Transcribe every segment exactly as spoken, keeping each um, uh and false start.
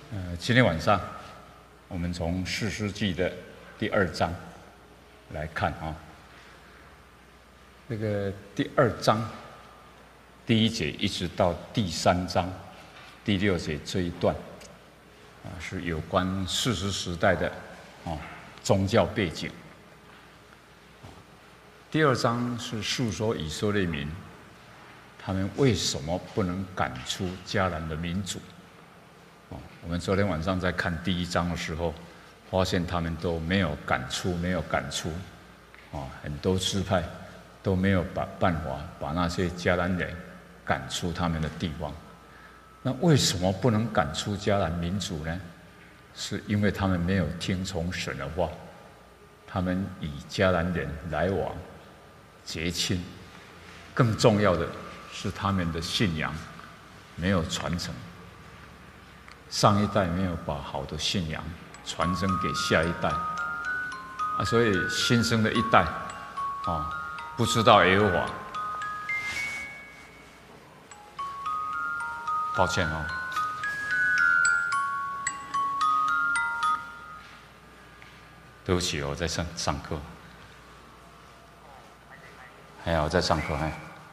呃，今天晚上我们从士师记的第二章来看啊，这个第二章第一节一直到第三章第六节这一段啊，是有关士师时代的啊宗教背景。第二章是述说以色列民他们为什么不能赶出迦南的民族。我们昨天晚上在看第一章的时候，发现他们都没有赶出，没有赶出，啊，很多支派都没有把办法把那些迦南人赶出他们的地方。那为什么不能赶出迦南民族呢？是因为他们没有听从神的话，他们与迦南人来往结亲，更重要的是他们的信仰没有传承。上一代没有把好的信仰传承给下一代，啊，所以新生的一代，啊，不知道耶和华，抱歉哦，对不起，我在上上课，还好我在上课，哎。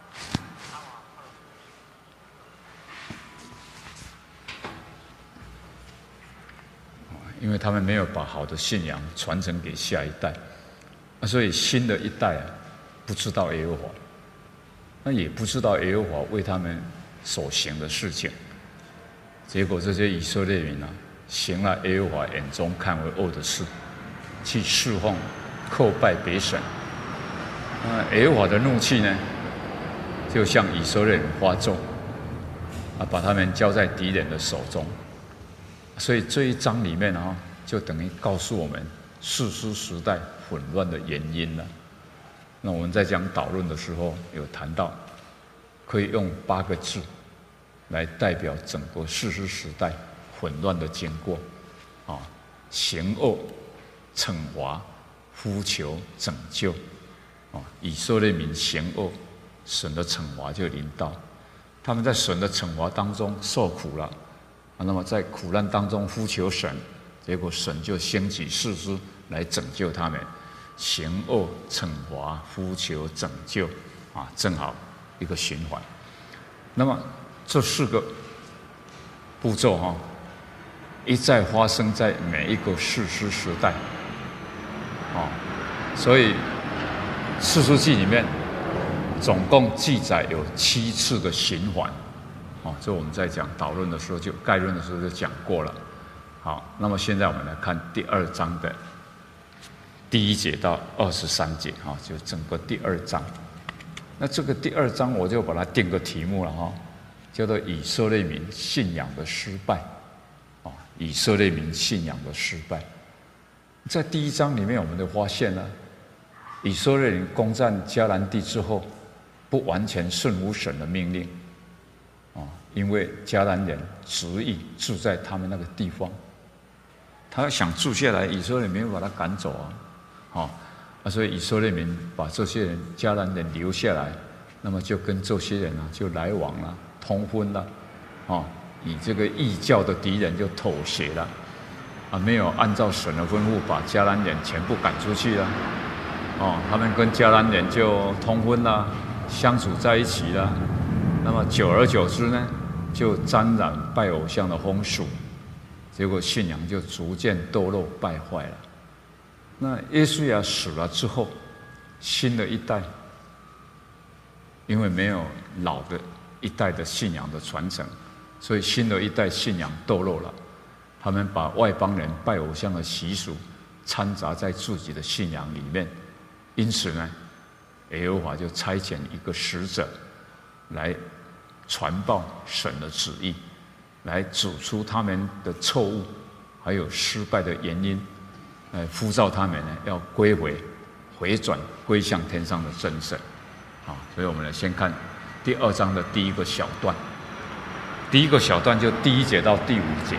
因为他们没有把好的信仰传承给下一代，所以新的一代啊，不知道耶和华，那也不知道耶和华为他们所行的事情。结果这些以色列民啊，行了耶和华眼中看为恶的事，去侍奉、叩拜别神。那耶和华的怒气呢，就向以色列人发作，啊，把他们交在敌人的手中。所以这一章里面啊，就等于告诉我们士师时代混乱的原因了。那我们在讲导论的时候有谈到，可以用八个字来代表整个士师时代混乱的经过啊：行恶、惩罚、呼求、拯救。啊，以色列民行恶，神的惩罚就临到，他们在神的惩罚当中受苦了。啊，那么在苦难当中呼求神，结果神就兴起士师来拯救他们，行恶、惩罚、呼求、拯救，啊，正好一个循环。那么这四个步骤哈、啊，一再发生在每一个士师时代，啊，所以士师记里面总共记载有七次的循环。哦，这我们在讲导论的时候就概论的时候就讲过了。好，那么现在我们来看第二章的第一节到二十三节，哈，就整个第二章。那这个第二章我就把它定个题目了哈，叫做以色列民信仰的失败。啊，以色列民信仰的失败，在第一章里面我们就发现了，以色列人攻占迦南地之后，不完全顺服神的命令。因为迦南人执意住在他们那个地方，他想住下来，以色列民没有把他赶走啊，哦，啊，所以以色列民把这些人迦南人留下来，那么就跟这些人啊就来往了，通婚了，哦，以这个异教的敌人就妥协了，啊，没有按照神的吩咐把迦南人全部赶出去了，哦，他们跟迦南人就通婚了，相处在一起了，那么久而久之呢，就沾染拜偶像的风俗，结果信仰就逐渐堕落败坏了。那约书亚死了之后，新的一代因为没有老的一代的信仰的传承，所以新的一代信仰堕落了。他们把外邦人拜偶像的习俗掺杂在自己的信仰里面，因此呢，耶和华就差遣一个使者来传报神的旨意，来指出他们的错误，还有失败的原因，来呼召他们呢要归回、回转、归向天上的真神。好，所以我们来先看第二章的第一个小段。第一个小段就第一节到第五节。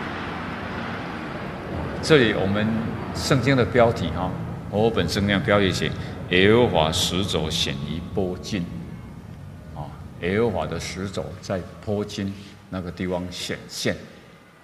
这里我们圣经的标题哈，我本圣经标题写耶和华使者显于波金。耶和华的使者在坡金那个地方显现，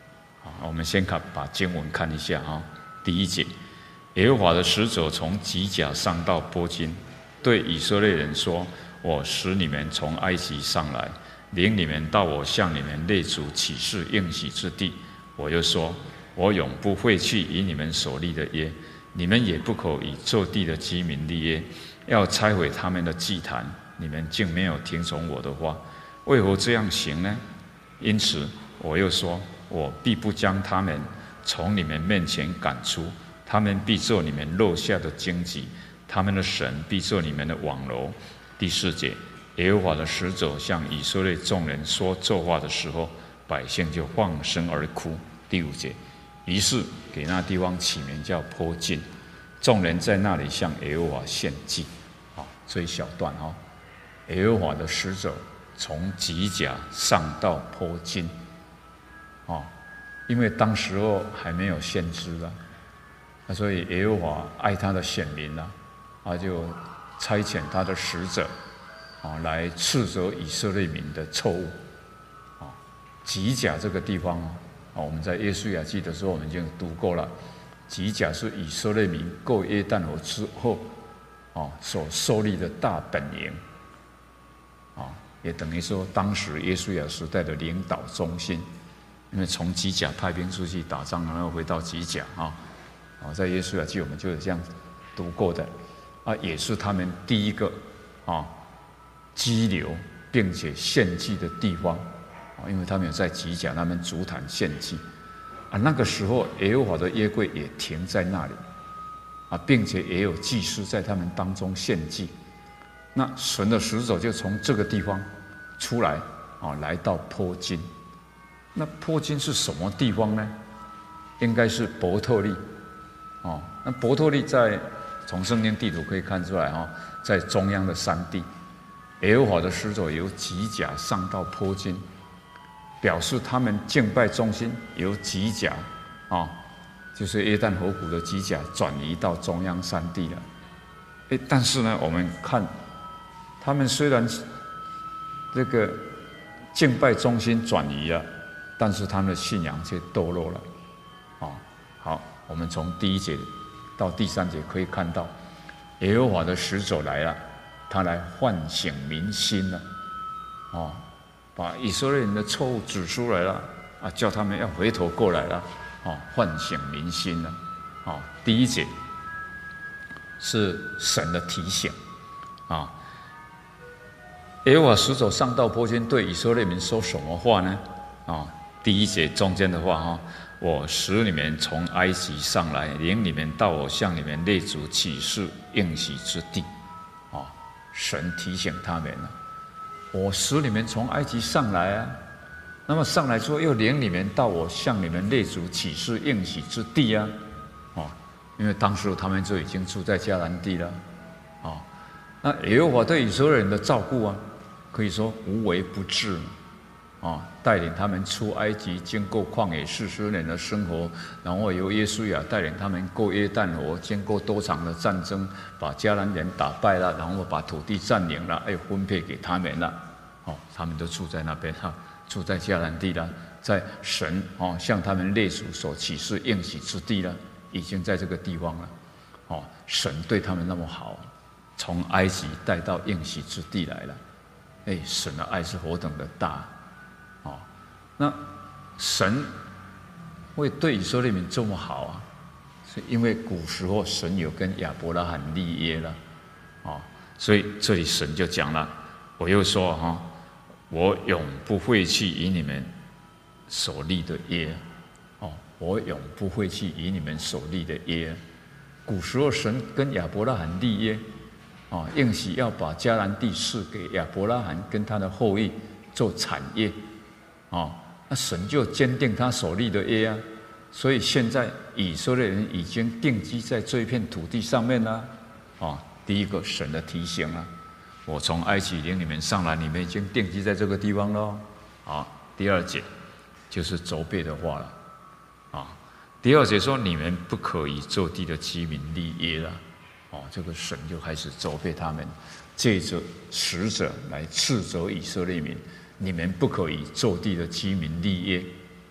啊，我们先看把经文看一下啊。第一节，耶和华的使者从吉甲上到波金，对以色列人说：我使你们从埃及上来，领你们到我向你们列祖起誓应许之地。我又说：我永不废弃与你们所立的约，你们也不可与这地的居民立约，要拆毁他们的祭坛。你们竟没有听从我的话，为何这样行呢？因此我又说：我必不将他们从你们面前赶出，他们必做你们肉下的荆棘，他们的神必做你们的网罗。第四节，耶和华的使者向以色列众人说这话的时候，百姓就放声而哭。第五节，于是给那地方起名叫坡金，众人在那里向耶和华献祭。好，这一小段哈，耶和华的使者从吉甲上到坡金，哦，因为当时候还没有先知啊，那所以耶和华爱他的选民啊，他就差遣他的使者啊来斥责以色列民的错误。啊，吉甲这个地方啊，我们在约书亚记的时候我们已经读过了，吉甲是以色列民过约旦河之后啊所设立的大本营。啊，也等于说当时约书亚时代的领导中心，因为从吉甲派兵出去打仗，然后回到吉甲啊，啊，在约书亚记我们就有这样读过的，啊，也是他们第一个啊激流并且献祭的地方，啊，因为他们有在吉甲那边筑坛献祭，啊，那个时候耶和华的约柜也停在那里，啊，并且也有祭司在他们当中献祭。那神的使者就从这个地方出来啊，来到坡金。那坡金是什么地方呢？应该是伯特利哦。那伯特利在从圣经地图可以看出来啊，在中央的山地。耶和华的使者由吉甲上到坡金，表示他们敬拜中心由吉甲啊，就是约旦河谷的吉甲转移到中央山地了。哎，但是呢，我们看。他们虽然这个敬拜中心转移了，但是他们的信仰却堕落了。哦，好，我们从第一节到第三节可以看到，耶和华的使者来了，他来唤醒民心了。哦，把以色列人的错误指出来了，啊，叫他们要回头过来了。哦，唤醒民心了。哦，第一节是神的提醒，啊。耶和华使者上到坡金，对以色列民说什么话呢？啊，第一节中间的话哈，我使你们从埃及上来，领你们到我向你们列祖起誓应许之地。啊，神提醒他们了，我使你们从埃及上来啊，那么上来之后又领你们到我向你们列祖起誓应许之地啊。啊，因为当时他们就已经住在迦南地了。啊，那耶和华对以色列人的照顾啊，可以说无微不至，啊，带领他们出埃及，经过旷野四十年的生活，然后由约书亚带领他们过约旦河，经过多场的战争，把迦南人打败了，然后把土地占领了，又分配给他们了，哦，他们都住在那边哈，住在迦南地了，在神哦向他们列祖所启示应许之地了，已经在这个地方了，哦，神对他们那么好，从埃及带到应许之地来了。哎，神的爱是何等的大，哦，那神会对以色列民这么好啊，是因为古时候神有跟亚伯拉罕立约了，哦，所以这里神就讲了，我又说哈，我永不废弃与你们所立的约，哦，我永不废弃与你们所立的约。古时候神跟亚伯拉罕立约。哦，应许要把迦南地赐给亚伯拉罕跟他的后裔做产业，哦，那神就坚定他所立的约啊，所以现在以色列人已经定居在这一片土地上面了，哦，第一个神的提醒啊，我从埃及领你们上来，你们已经定居在这个地方喽，啊，第二节就是责备的话了，啊，第二节说你们不可以做地的居民立约了。哦，这个神就开始责备他们，借着使者来斥责以色列民：你们不可以做地的居民立约。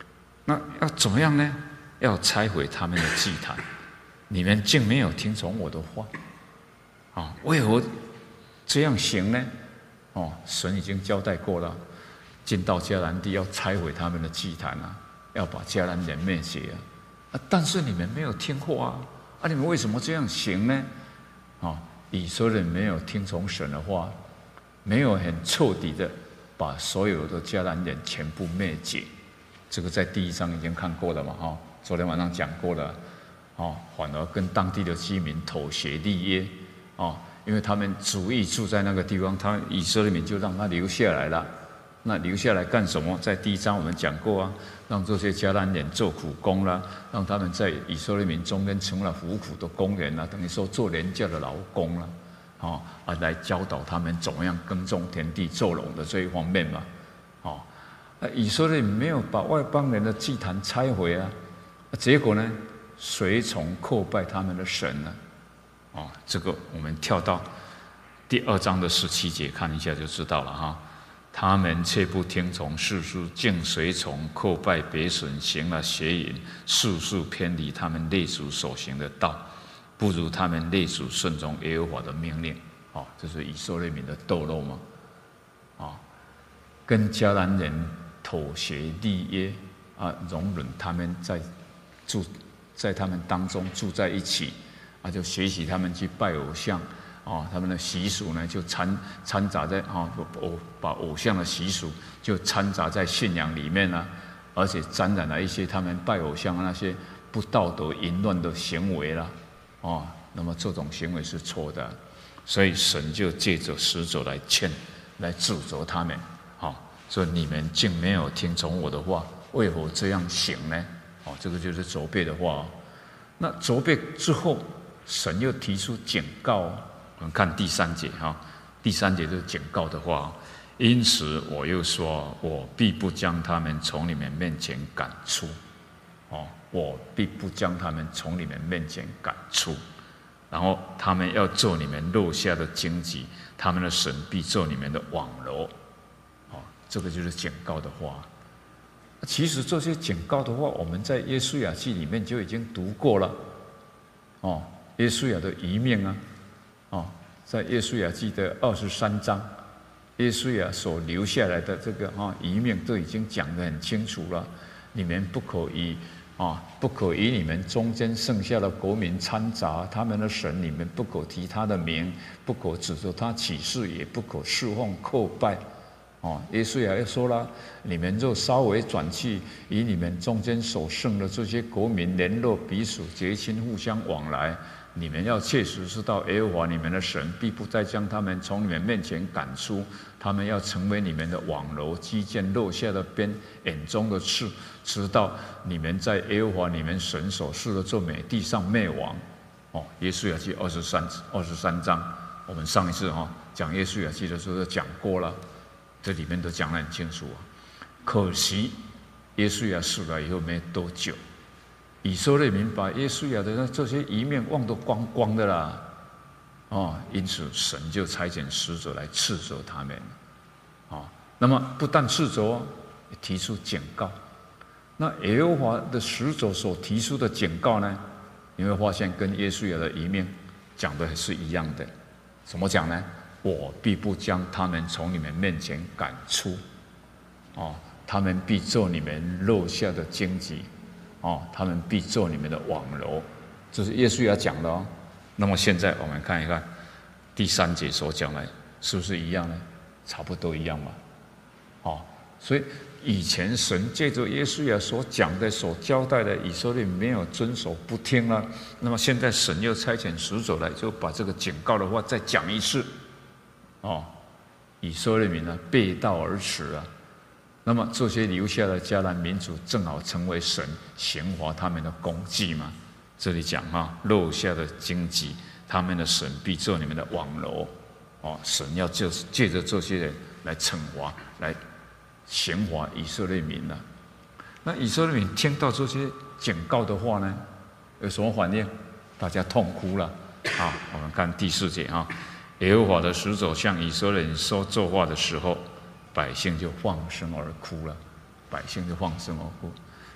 那要怎么样呢？要拆毁他们的祭坛。你们竟没有听从我的话，啊，为何这样行呢？哦，神已经交代过了，进到迦南地要拆毁他们的祭坛啊，要把迦南人灭绝啊。啊，但是你们没有听话啊，啊，你们为什么这样行呢？啊，以色列人没有听从神的话，没有很彻底的把所有的迦南人全部灭绝。这个在第一章已经看过了嘛，哈，昨天晚上讲过了，哦，反而跟当地的居民妥协立约，哦，因为他们主意住在那个地方，他以色列民就让他留下来了。那留下来干什么？在第一章我们讲过啊，让这些迦南人做苦工啦，让他们在以色列民中间成了服苦的工人啦，等于说做廉价的劳工啦，哦啊，来教导他们怎么样耕种田地、做农的这一方面嘛，哦。以色列没有把外邦人的祭坛拆毁啊，结果呢，随从叩拜他们的神呢，啊，这个我们跳到第二章的十七节看一下就知道了哈。他们却不听从士师，竟随从叩拜别神，行了邪淫，速速偏离他们列祖所行的道，不如他们列祖顺从耶和华的命令。啊，这是以色列民的堕落嘛，啊，跟迦南人妥协立约啊，容忍他们在住在他们当中住在一起啊，就学习他们去拜偶像啊，他们的习俗呢就掺掺杂在啊，偶把偶像的习俗就掺杂在信仰里面啊，而且沾染了一些他们拜偶像的那些不道德淫乱的行为啦，啊，那么这种行为是错的，所以神就借着使者来劝，来指责他们，啊。说你们竟没有听从我的话，为何这样行呢？哦，这个就是责备的话。那责备之后，神又提出警告。我们看第三节哈，第三节就是警告的话。因此我又说，我必不将他们从你们面前赶出。哦，我必不将他们从你们面前赶出。然后他们要做你们落下的荆棘，他们的神必做你们的网罗。这个就是警告的话。其实这些警告的话，我们在约书亚记里面就已经读过了。哦，约书亚的遗命啊，哦，在约书亚记的二十三章，约书亚所留下来的这个啊遗命都已经讲得很清楚了。你们不可以啊，不可与你们中间剩下的国民掺杂他们的神，你们不可提他的名，不可指着他起誓，也不可侍奉叩拜。哦，耶稣也说了，你们若稍微转去，与你们中间所剩的这些国民联络彼此结亲，互相往来，你们要切实知道耶和华你们的神必不再将他们从你们面前赶出，他们要成为你们的网罗，击剑落下的鞭，眼中的刺，直到你们在耶和华你们神所赐的这美地上灭亡。哦，耶稣亚记二十三二十三章，我们上一次哈、哦、讲耶稣亚记的时候就讲过了。这里面都讲得很清楚啊，可惜约书亚死了以后没多久，以色列民把约书亚的这些遗命忘得光光的啦，哦，因此神就差遣使者来斥责他们，啊，那么不但斥责，也提出警告。那耶和华的使者所提出的警告呢，你会发现跟约书亚的遗命讲的是一样的，怎么讲呢？我必不将他们从你们面前赶出，哦，他们必做你们落下的荆棘，哦，他们必做你们的网罗，这是耶稣要讲的哦。那么现在我们看一看第三节所讲的，是不是一样呢？差不多一样嘛，哦，所以以前神借着耶稣亚所讲的、所交代的，以色列没有遵守，不听了。那么现在神又差遣使者来，就把这个警告的话再讲一次。哦，以色列民呢背道而驰啊，那么这些留下的迦南民族正好成为神刑罚他们的工具嘛。这里讲哈，落下的荆棘，他们的神必做你们的网罗。哦，神要借借着这些人来惩罚，来刑罚以色列民了。那以色列民听到这些警告的话呢，有什么反应？大家痛哭了。好，我们看第四节啊。耶和华的使者向以色列人说这话的时候，百姓就放声而哭了。百姓就放声而哭。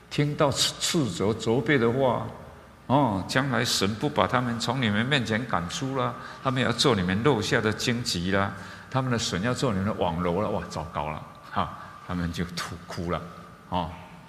听到斥责责备的话，哦，将来神不把他们从你们面前赶出了，他们要做你们落下的荆棘啦，他们的神要做你们的网罗了，哇，糟糕了，哈，他们就吐哭了，哦，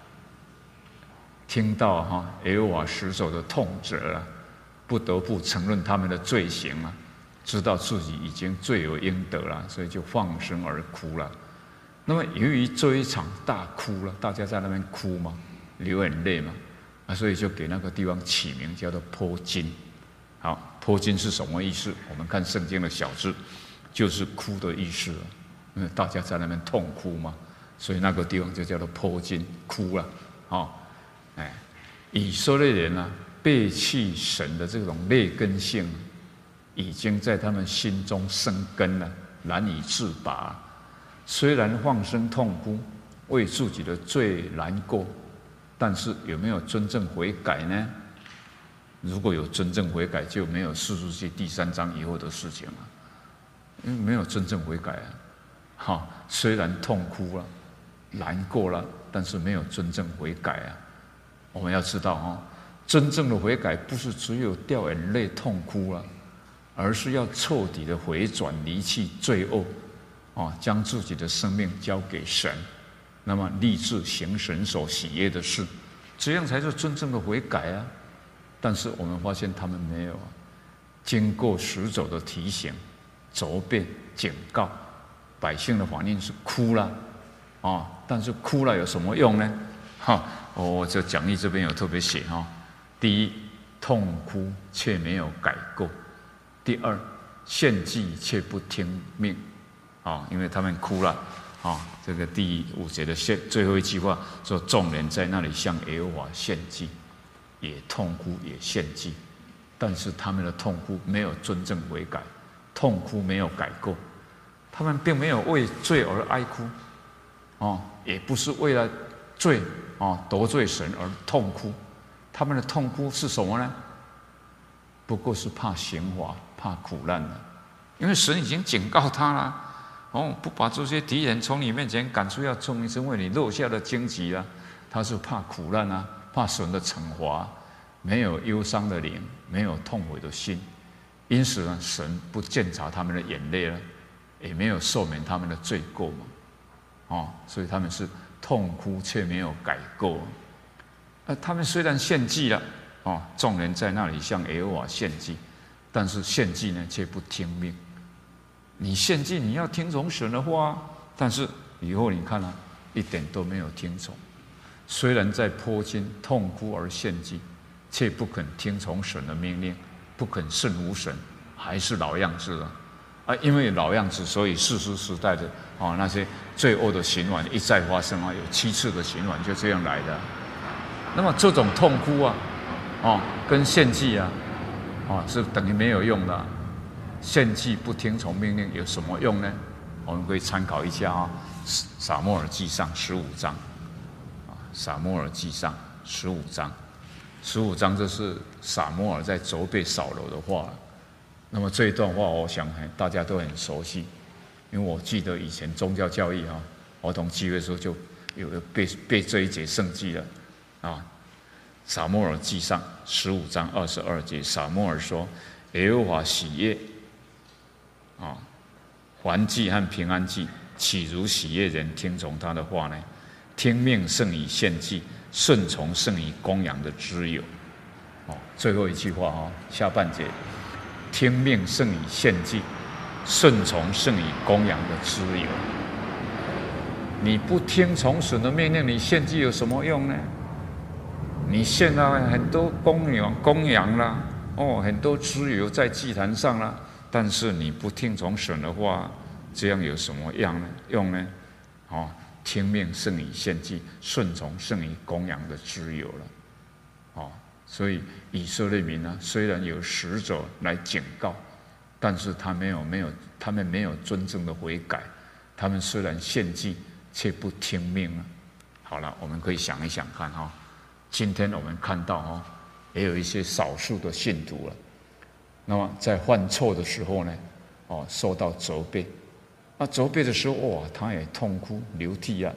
听到哈耶和华使者的痛责了，不得不承认他们的罪行了，知道自己已经罪有应得了，所以就放声而哭了。那么由于这一场大哭了，大家在那边哭嘛，流眼泪嘛，啊，所以就给那个地方起名叫做坡金。好，坡金是什么意思？我们看圣经的小字，就是哭的意思了。因为大家在那边痛哭嘛，所以那个地方就叫做坡金，哭了。哦，哎，以色列人啊，背弃神的这种劣根性，已经在他们心中生根了，难以自拔。虽然放声痛哭，为自己的罪难过，但是有没有真正悔改呢？如果有真正悔改，就没有士师记第三章以后的事情了，因为没有真正悔改啊。哈，虽然痛哭了、难过了，但是没有真正悔改啊。我们要知道哈，真正的悔改不是只有掉眼泪痛哭了，而是要彻底的回转，离弃罪恶。哦，将自己的生命交给神，那么立志行神所喜悦的事，这样才是真正的悔改啊！但是我们发现他们没有啊，经过使者的提醒、责备、警告，百姓的反应是哭了，哦，但是哭了有什么用呢？哈，我这讲义这边有特别写哈，第一，痛哭却没有改过；第二，献祭却不听命。啊，因为他们哭了，啊，这个第五节的最后一句话说：“众人在那里向耶和华献祭，也痛哭也献祭。”但是他们的痛哭没有真正悔改，痛哭没有改过，他们并没有为罪而哀哭，哦，也不是为了罪啊得罪神而痛哭，他们的痛哭是什么呢？不过是怕刑罚、怕苦难的，因为神已经警告他了。哦，不把这些敌人从你面前赶出，要成为你落下的荆棘啊！他是怕苦难啊，怕神的惩罚，没有忧伤的灵，没有痛悔的心，因此呢，神不鉴察他们的眼泪了，也没有赦免他们的罪过嘛。哦，所以他们是痛哭却没有改过。呃，他们虽然献祭了，哦，众人在那里向耶和华献祭，但是献祭呢，却不听命。你献祭，你要听从神的话，但是以后你看啊，一点都没有听从。虽然在坡金痛哭而献祭，却不肯听从神的命令，不肯顺服神，还是老样子了。啊，因为老样子，所以士师时代的啊那些罪恶的刑罚一再发生啊，有七次的刑罚就这样来的。那么这种痛哭啊，哦，跟献祭啊，啊是等于没有用的。献祭不听从命令有什么用呢？我们可以参考一下啊，《撒母耳记上》十五章啊，《撒母耳记上》十五章，十五章这是撒母耳在责备扫罗的话。那么这一段话，我想大家都很熟悉，因为我记得以前宗教教育啊，儿童聚会的时候就有背背这一节圣经了啊，《撒母耳记上》十五章二十二节，撒母耳说：“耶和华喜悦。”啊，燔祭和平安祭，岂如喜悦人听从他的话呢？听命胜于献祭，顺从胜于公羊的脂油。哦，最后一句话哦，下半节，听命胜于献祭，顺从胜于公羊的脂油。你不听从神的命令，你献祭有什么用呢？你献了很多公羊、公羊啦，哦，很多脂油在祭坛上啦。但是你不听从神的话，这样有什么样呢？用呢？哦，听命胜于献祭，顺从胜于公羊的脂油了。哦，所以以色列民呢，虽然有使者来警告，但是他没有没有，他们没有真正的悔改。他们虽然献祭，却不听命了。好了，我们可以想一想看哈、哦，今天我们看到哈、哦，也有一些少数的信徒了。那么在犯错的时候呢，哦，受到责备，啊，责备的时候哇，他也痛哭流涕啊，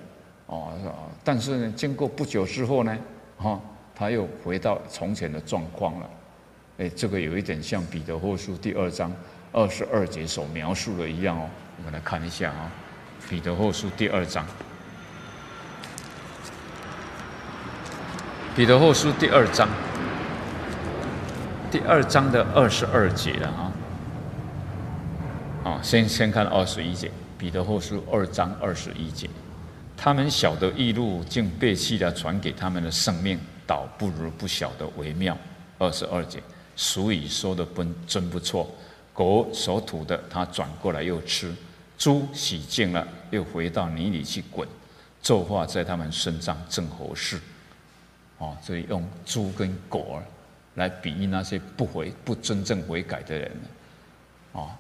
哦，但是呢，经过不久之后呢，哈，他又回到从前的状况了。哎，这个有一点像彼得后书第二章二十二节所描述的一样哦。我们来看一下啊，彼得后书第二章，彼得后书第二章，第二章的二十二节了啊。啊，先先看二十一节，彼得后书二章二十一节，他们晓得义路竟背弃了传给他们的生命，倒不如不晓得为妙。二十二节，俗语说的真真不错，狗所吐的，它转过来又吃；猪洗净了，又回到泥里去滚。这话在他们身上正合适。哦，所以用猪跟狗儿来比喻那些不悔、不真正悔改的人。哦，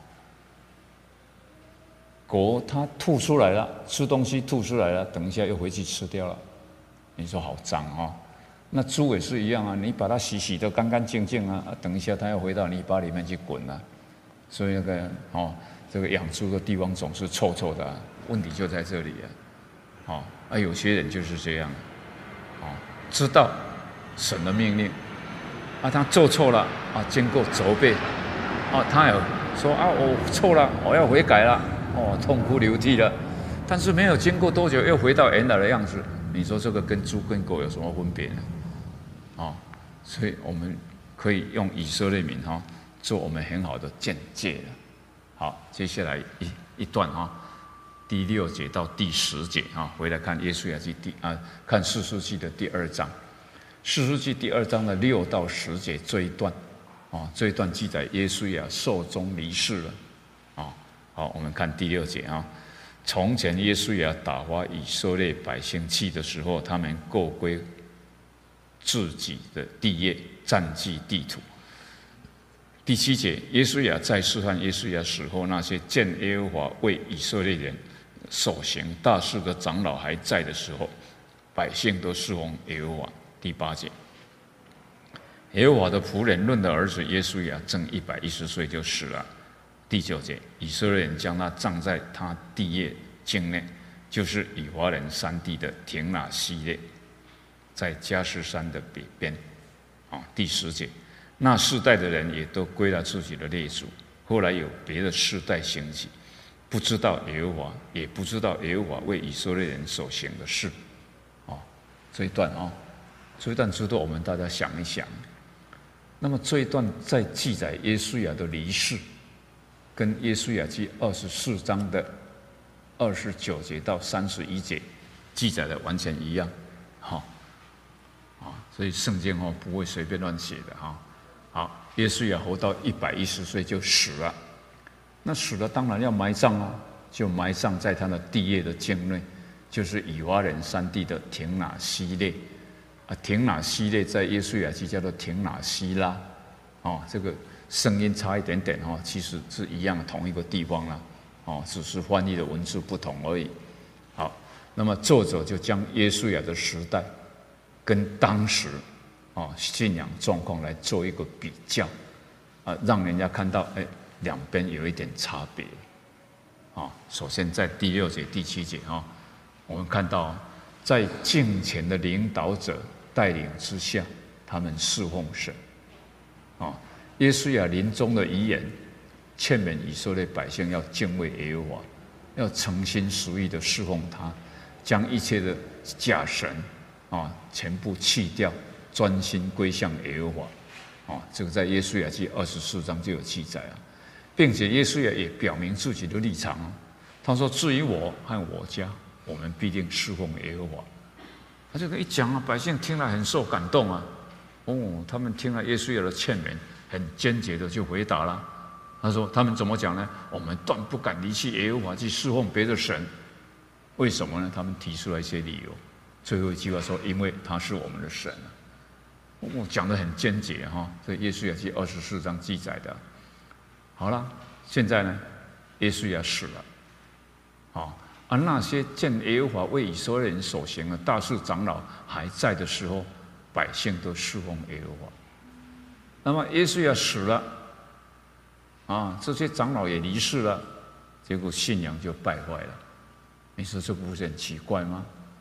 狗它吐出来了，吃东西吐出来了，等一下又回去吃掉了。你说好脏哦。那猪也是一样啊，你把它洗洗得干干净净啊，等一下它要回到泥巴里面去滚啊。所以那个哦，这个养猪的地方总是臭臭的、啊，问题就在这里啊。哦，啊，有些人就是这样，哦，知道神的命令，啊，他做错了啊，经过责备，啊，他有说啊，我错了，我要悔改了，哦，痛哭流涕了，但是没有经过多久又回到原来的样子。你说这个跟猪跟狗有什么分别呢？哦，所以我们可以用以色列民哈、哦、做我们很好的见解了。好，接下来一一段哈、哦，第六节到第十节啊、哦，回来看约书亚记第啊，看士师记的第二章，士师记第二章的六到十节这一段啊、哦，这一段记载约书亚寿终离世了啊、哦。好，我们看第六节啊。哦，从前约书亚打发以色列百姓去的时候，他们各归自己的地业，占据地土。第七节，约书亚在示范约书亚死后，那些见耶和华为以色列人所行大事的长老还在的时候，百姓都侍奉耶和华。第八节，耶和华的仆人论的儿子约书亚正一百一十岁就死了。第九节，以色列人将他葬在他地业境内，就是以法莲山地的亭拿西列，在加士山的北边。啊，第十节，那世代的人也都归了自己的列祖。后来有别的世代兴起，不知道耶和华，也不知道耶和华为以色列人所行的事。啊，这一段啊，这一段值得我们大家想一想。那么这一段在记载约书亚的离世，跟约书亚记二十四章的二十九节到三十一节记载的完全一样，好，啊，所以圣经哦不会随便乱写的哈。好，约书亚活到一百一十岁就死了，那死了当然要埋葬啊，就埋葬在他的地业的境内，就是以法莲山地的亭拿西列啊，亭拿西列在约书亚记叫做亭拿西拉，哦，这个声音差一点点哈，其实是一样同一个地方啦，哦，只是翻译的文字不同而已。好，那么作者就将约书亚的时代跟当时啊信仰状况来做一个比较，啊，让人家看到哎两边有一点差别。啊，首先在第六节、第七节哈，我们看到在敬虔的领导者带领之下，他们侍奉神。啊。约书亚临终的遗言，劝勉以色列百姓要敬畏耶和华，要诚心实意的侍奉他，将一切的假神啊全部弃掉，专心归向耶和华。啊，这个在约书亚记二十四章就有记载啊，并且约书亚也表明自己的立场啊，他说：“至于我和我家，我们必定侍奉耶和华。”他这个一讲啊，百姓听了很受感动啊，哦，他们听了约书亚的劝勉，很坚决的就回答了。他说：“他们怎么讲呢？我们断不敢离弃耶和华去侍奉别的神。为什么呢？他们提出了一些理由。最后一句话说：因为他是我们的神。我、哦、讲得很坚决哈，这约书亚记二十四章记载的。好了，现在呢，约书亚死了，啊，而那些见耶和华为以色列人所行的大事长老还在的时候，百姓都侍奉耶和华。那么约书亚死了。”啊，这些长老也离世了，结果信仰就败坏了。你说这不是很奇怪吗？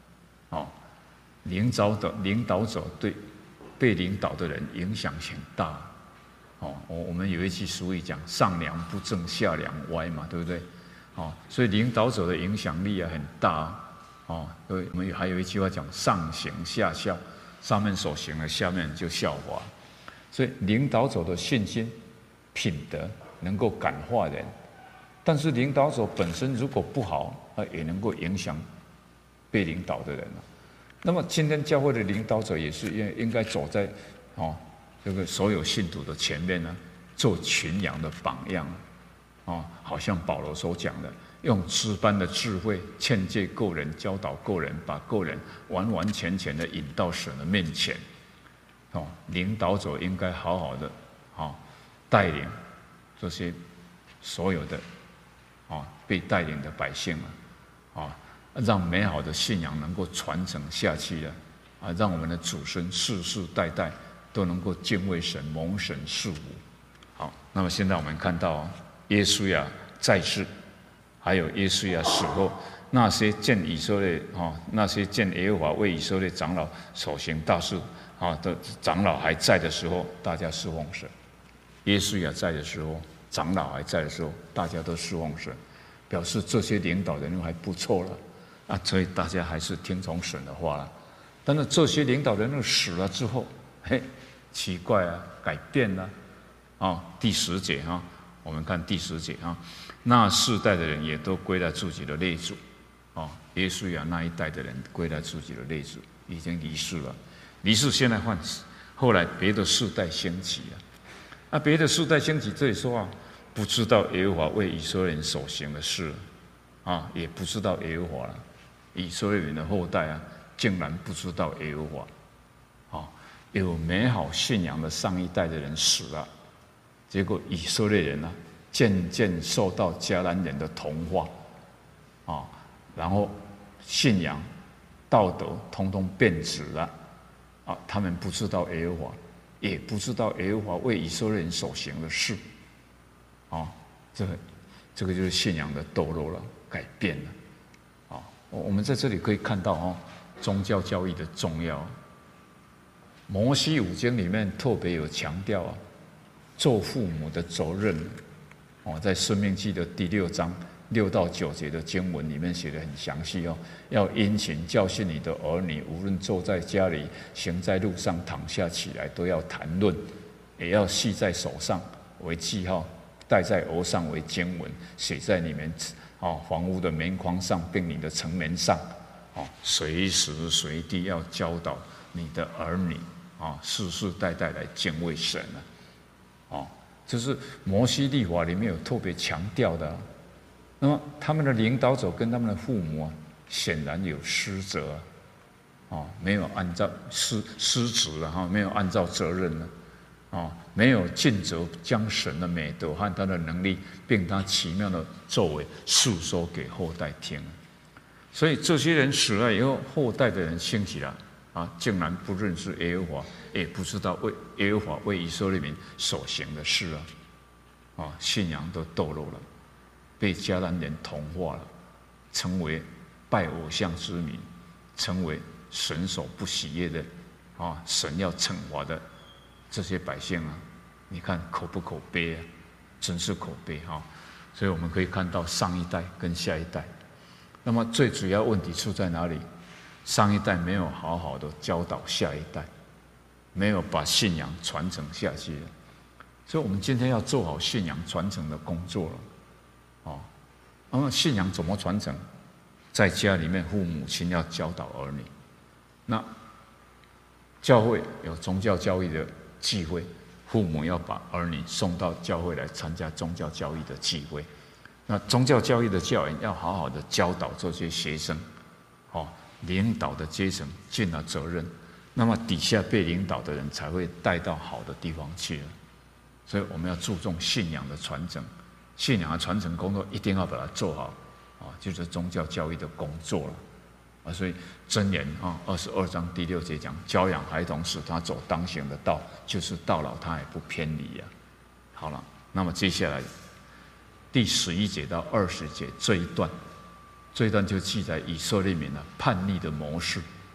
哦，领导者领导者对被领导的人影响很大。哦，我我们有一句俗语讲上梁不正下梁歪嘛，对不对？哦，所以领导者的影响力啊很大。哦，所以我们还有一句话讲上行下效，上面所行的，下面就效法。所以领导者的信心、品德能够感化人，但是领导者本身如果不好，啊，也能够影响被领导的人。那么今天教会的领导者也是应应该走在哦这个所有信徒的前面呢，做群羊的榜样。哦，好像保罗所讲的，用诗般的智慧劝诫个人，教导个人，把个人完完全全的引到神的面前。哦，领导者应该好好的，哦，带领这些所有的，哦，被带领的百姓啊，啊，让美好的信仰能够传承下去的，啊，让我们的祖孙世世代代都能够敬畏神，蒙神赐福。好，那么现在我们看到耶稣亚在世，还有耶稣亚死后，那些见以色列啊，那些见耶和华为以色列长老所行大事啊的长老还在的时候，大家侍奉神；耶稣亚在的时候，长老还在的时候，大家都侍奉神，表示这些领导人物还不错了啊，所以大家还是听从神的话了。但是这些领导人物死了之后，嘿，奇怪啊，改变了啊。第十节啊。我们看第十节啊，那世代的人也都归在自己的列祖，啊，耶稣亚那一代的人归在自己的列祖，已经离世了，离世现在换，后来别的世代兴起了，啊，别的世代兴起，这里说啊，不知道耶和华为以色列人所行的事，啊，也不知道耶和华了，以色列人的后代啊，竟然不知道耶和华，啊，有美好信仰的上一代的人死了。结果以色列人呢、啊，渐渐受到迦南人的同化，啊，然后信仰、道德通通变质了，啊，他们不知道耶和华，也不知道耶和华为以色列人所行的事，啊，这个这个就是信仰的堕落了，改变了，啊，我们在这里可以看到哦，宗教教义的重要。摩西五经里面特别有强调啊。做父母的责任，哦，在《申命记》的第六章六到九节的经文里面写得很详细哦。要殷勤教训你的儿女，无论坐在家里、行在路上、躺下起来，都要谈论，也要系在手上为记号，戴在额上为经文，写在你们哦房屋的门框上，并你的城门上，哦，随时随地要教导你的儿女啊，世世代代来敬畏神啊。哦，这是摩西律法里面有特别强调的、啊。那么他们的领导者跟他们的父母啊，显然有失责啊，哦，没有按照失失职了哈，没有按照责任了，哦，没有尽责将神的美德和他的能力，并他奇妙的作为述说给后代听。所以这些人死了以后，后代的人兴起了。啊，竟然不认识耶和华，也不知道为耶和华为以色列民所行的事啊！啊，信仰都堕落了，被迦南人同化了，成为拜偶像之民，成为神所不喜悦的啊，神要惩罚的这些百姓啊！你看可不可悲啊？真是可悲啊！所以我们可以看到上一代跟下一代，那么最主要问题出在哪里？上一代没有好好的教导下一代，没有把信仰传承下去，所以我们今天要做好信仰传承的工作了。哦，那么信仰怎么传承？在家里面，父母亲要教导儿女。那教会有宗教教育的聚会，父母要把儿女送到教会来参加宗教教育的聚会。那宗教教育的教员要好好的教导这些学生，哦。领导的阶层尽了责任，那么底下被领导的人才会带到好的地方去了。所以我们要注重信仰的传承，信仰的传承工作一定要把它做好啊，就是宗教教育的工作了啊。所以箴言啊二十二章第六节讲，教养孩童使他走当行的道，就是到老他也不偏离呀、啊。好了，那么接下来第十一节到二十节这一段。这一段就记载以色列民啊叛逆的模式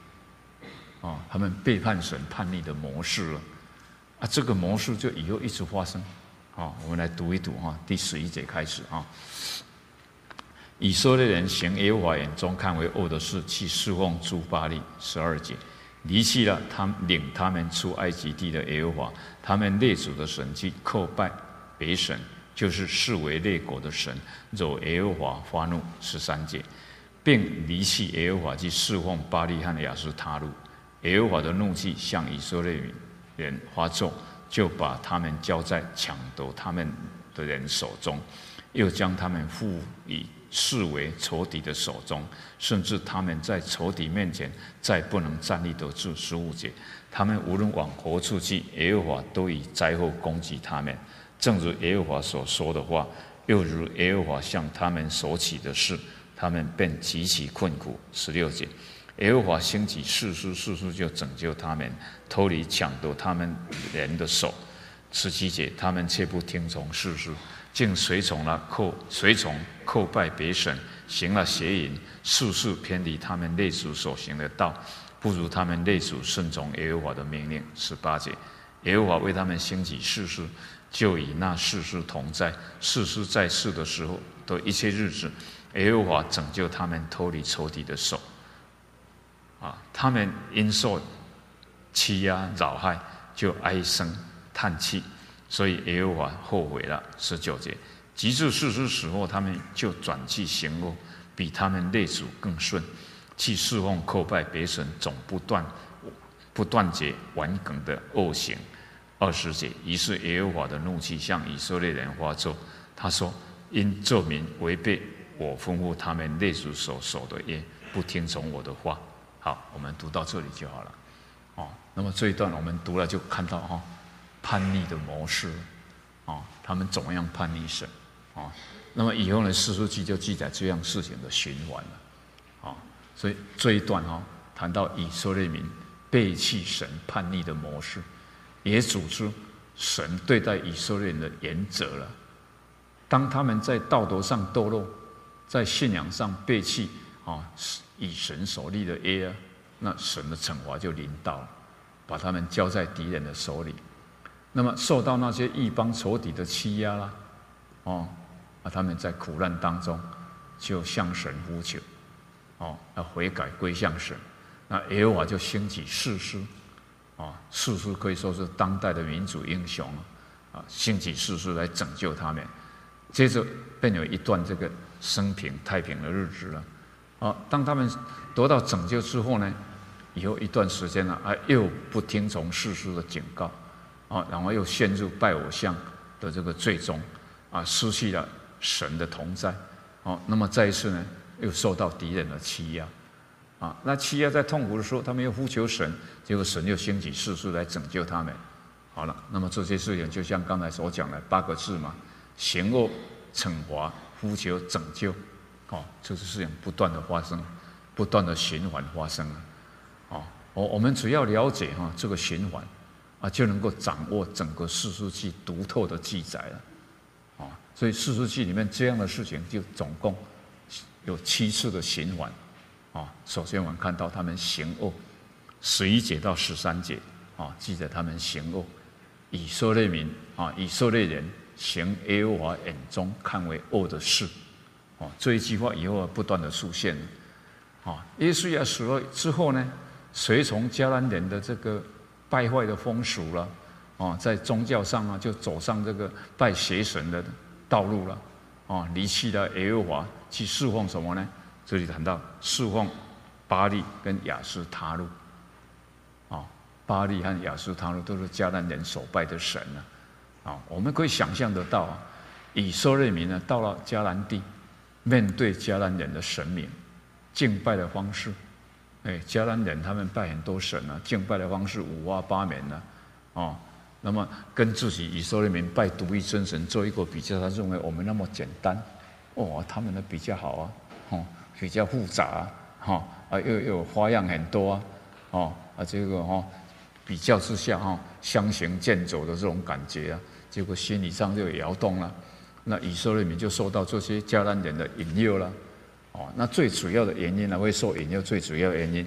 啊，他们背叛神、叛逆的模式了。啊，这个模式就以后一直发生。啊，我们来读一读哈，第十一节开始啊。以色列人行耶和华眼中看为恶的事，去侍奉诸巴力。十二节，离弃了他们领他们出埃及地的耶和华，他们列祖的神，去叩拜别神，就是视为列国的神，惹耶和华发怒。十三节，并离弃耶和华，去侍奉巴力和亚斯他路。耶和华的怒气向以色列人发作，就把他们交在抢夺他们的人手中，又将他们赋以视为仇敌的手中，甚至他们在仇敌面前再不能站立得住。十五节，他们无论往何处去，耶和华都以灾祸攻击他们，正如耶和华所说的话，又如耶和华向他们所起的事，他们便极其困苦。十六节，耶和华兴起士师，士师就拯救他们，脱离抢夺他们人的手。十七节，他们却不听从士师，竟随从了叩随从叩拜别神，行了邪淫，速速偏离他们列祖所行的道，不如他们列祖顺从耶和华的命令。十八节，耶和华为他们兴起士师，就与那士师同在。士师在世的时候的一切日子，耶和华拯救他们脱离仇敌的手。啊，他们因受欺压扰害，就唉声叹气，所以耶和华后悔了。十九节，及至士师死后，他们就转去行恶，比他们列祖更顺，去侍奉叩拜别神，总不断不断绝顽梗的恶行。二十节，于是耶和华的怒气向以色列人发作，他说：因这民违背我吩咐他们列祖所守的约，不听从我的话。好，我们读到这里就好了。哦，那么这一段我们读了就看到哈、哦，叛逆的模式，哦，他们怎么样叛逆神，哦，那么以后呢，士师记就记载这样事情的循环了，哦，所以这一段哈、哦，谈到以色列民背弃神、叛逆的模式，也指出神对待以色列人的原则了。当他们在道德上堕落，在信仰上背弃啊，以神所立的约啊，那神的惩罚就临到了，把他们交在敌人的手里。那么受到那些异邦仇敌的欺压啦，哦，啊，他们在苦难当中就向神呼求，哦，要悔改归向神。那耶和华就兴起士师，啊，士师可以说是当代的民主英雄啊，兴起士师来拯救他们。接着便有一段这个生平太平的日子了。啊，当他们得到拯救之后呢，以后一段时间呢，啊，又不听从士师的警告，啊，然后又陷入拜偶像的这个罪中，啊，失去了神的同在，哦，那么再一次呢，又受到敌人的欺压，啊，那欺压在痛苦的时候，他们又呼求神，结果神又兴起士师来拯救他们。好了，那么这些事情就像刚才所讲的八个字嘛，行恶、惩罚、呼求、拯救。哦，这些事情不断的发生，不断的循环发生啊！哦，我我们只要了解哈、哦、这个循环啊，就能够掌握整个士师记独特的记载了。啊、哦，所以士师记里面这样的事情就总共有七次的循环。啊、哦，首先我们看到他们行恶，十一节到十三节啊、哦，记载他们行恶，以色列民啊，以色列人行耶和华眼中看为恶的事。哦，这一句话以后不断的出现，啊，约书亚死了之后呢，随从迦南人的这个败坏的风俗了，啊，在宗教上啊，就走上这个拜邪神的道路了，啊，离弃了耶和华，去侍奉什么呢？这里谈到侍奉巴力跟亚斯他路，啊，巴力和亚斯他路都是迦南人所拜的神啊，啊，我们可以想象得到啊，以色列民呢到了迦南地。面对迦南人的神明，敬拜的方式，哎，迦南人他们拜很多神啊，敬拜的方式五花八门啊，哦，那么跟自己以色列民拜独一真神做一个比较，他认为我们那么简单，哦，他们的比较好啊，哦，比较复杂啊，哈、哦，啊又又有花样很多啊，哦，啊这个哈、哦、比较之下哈、哦、相形见绌的这种感觉啊，结果心理上就摇动了。那以色列民就受到这些迦南人的引诱了，哦，那最主要的原因呢，会受引诱最主要的原因，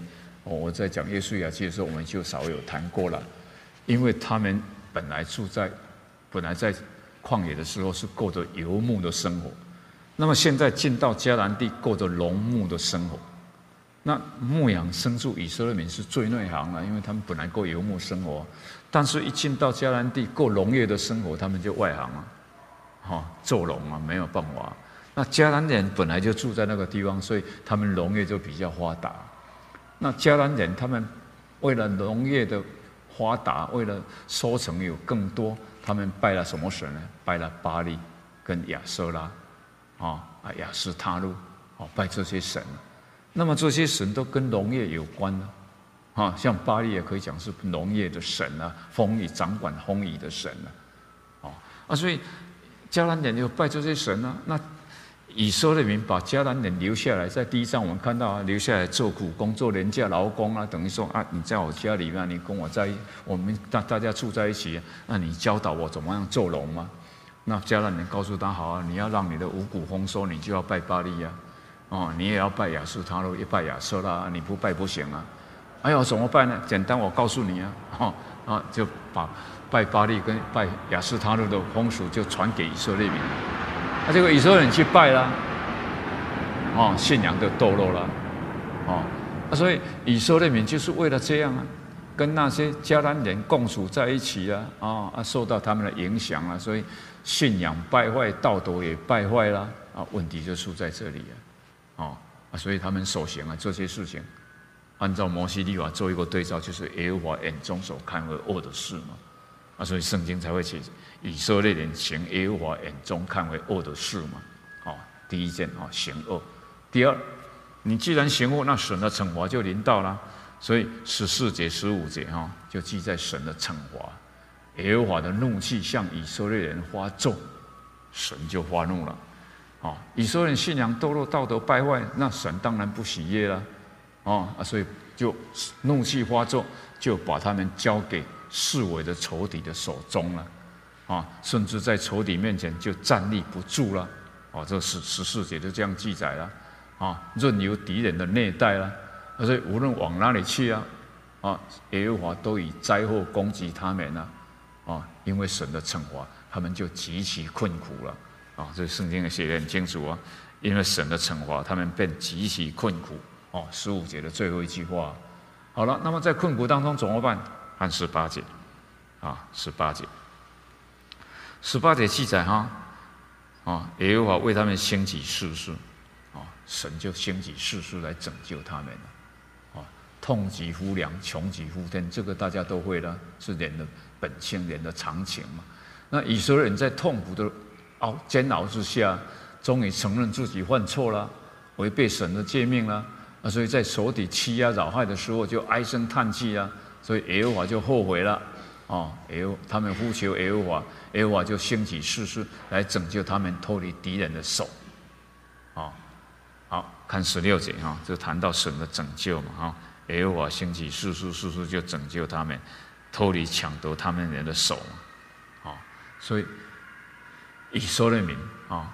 哦，我在讲约书亚记的时候，我们就少有谈过了，因为他们本来住在本来在旷野的时候是过着游牧的生活，那么现在进到迦南地过着农牧的生活。那牧养牲畜以色列民是最内行了，因为他们本来过游牧生活，但是一进到迦南地过农业的生活，他们就外行了，哈、哦，做农啊没有办法。那迦南人本来就住在那个地方，所以他们农业就比较发达。那迦南人他们为了农业的发达，为了收成有更多，他们拜了什么神呢？拜了巴力跟亚瑟拉，啊啊亚斯他路，哦，拜这些神。那么这些神都跟农业有关呢，啊，像巴力也可以讲是农业的神啊，风雨掌管风雨的神啊，啊，所以迦南人就拜这些神啊。那以色列民把迦南人留下来，在第一章我们看到啊，留下来做苦工、做廉价劳工啊，等于说啊，你在我家里面，你跟我在，我们大大家住在一起，那你教导我怎么样做农吗？那迦南人告诉他，好啊，你要让你的五谷丰收，你就要拜巴力啊。哦，你也要拜亚斯他路，也拜亚瑟拉，你不拜不行啊！哎呦，怎么拜呢？简单，我告诉你啊，哦啊，就把拜巴力跟拜亚斯他路的风俗就传给以色列民，那、啊、这个以色列人去拜啦，哦，信仰就堕落了，哦，啊，所以以色列民就是为了这样啊，跟那些迦南人共处在一起啊，啊啊，受到他们的影响啊，所以信仰败坏，道德也败坏啦，啊，问题就出在这里啊。哦啊，所以他们所行啊这些事情，按照摩西律法做一个对照，就是耶和华眼中所看为恶的事嘛。啊，所以圣经才会写以色列人行耶和华眼中看为恶的事嘛。哦，第一件哦行恶，第二，你既然行恶，那神的惩罚就临到了。所以十四节、十五节哈、哦、就记在神的惩罚，耶和华的怒气向以色列人发咒，神就发怒了。哦，以色列人信仰堕落，道德败坏，那神当然不喜悦了，哦啊，所以就怒气发作，就把他们交给四围的仇敌的手中了，啊，甚至在仇敌面前就站立不住了，哦，这十十四节就这样记载了，啊，任由敌人的虐待了，所以无论往哪里去啊，啊，耶和华都以灾祸攻击他们了，啊，因为神的惩罚，他们就极其困苦了。啊，这圣经也写得很清楚啊，因为神的惩罚，他们便极其困苦。哦，十五节的最后一句话。好了，那么在困苦当中怎么办？按十八节，啊，十八节，十八节记载哈，啊，耶和华为他们兴起士师，啊，神就兴起士师来拯救他们了。啊，痛极乎凉，穷极乎天，这个大家都会了，是人的本性，人的常情嘛。那以色列人在痛苦的熬煎熬之下，终于承认自己犯错了，违背神的诫命了，啊，所以在仇敌欺压扰害的时候就唉声叹气啊，所以耶和华就后悔了，哦，耶和他们呼求耶和华，耶和华就兴起士师来拯救他们脱离敌人的手，哦，好看十六节哈，就谈到神的拯救嘛哈，耶和华兴起士师，士师就拯救他们脱离抢夺他们人的手嘛，哦，所以。以色列民啊，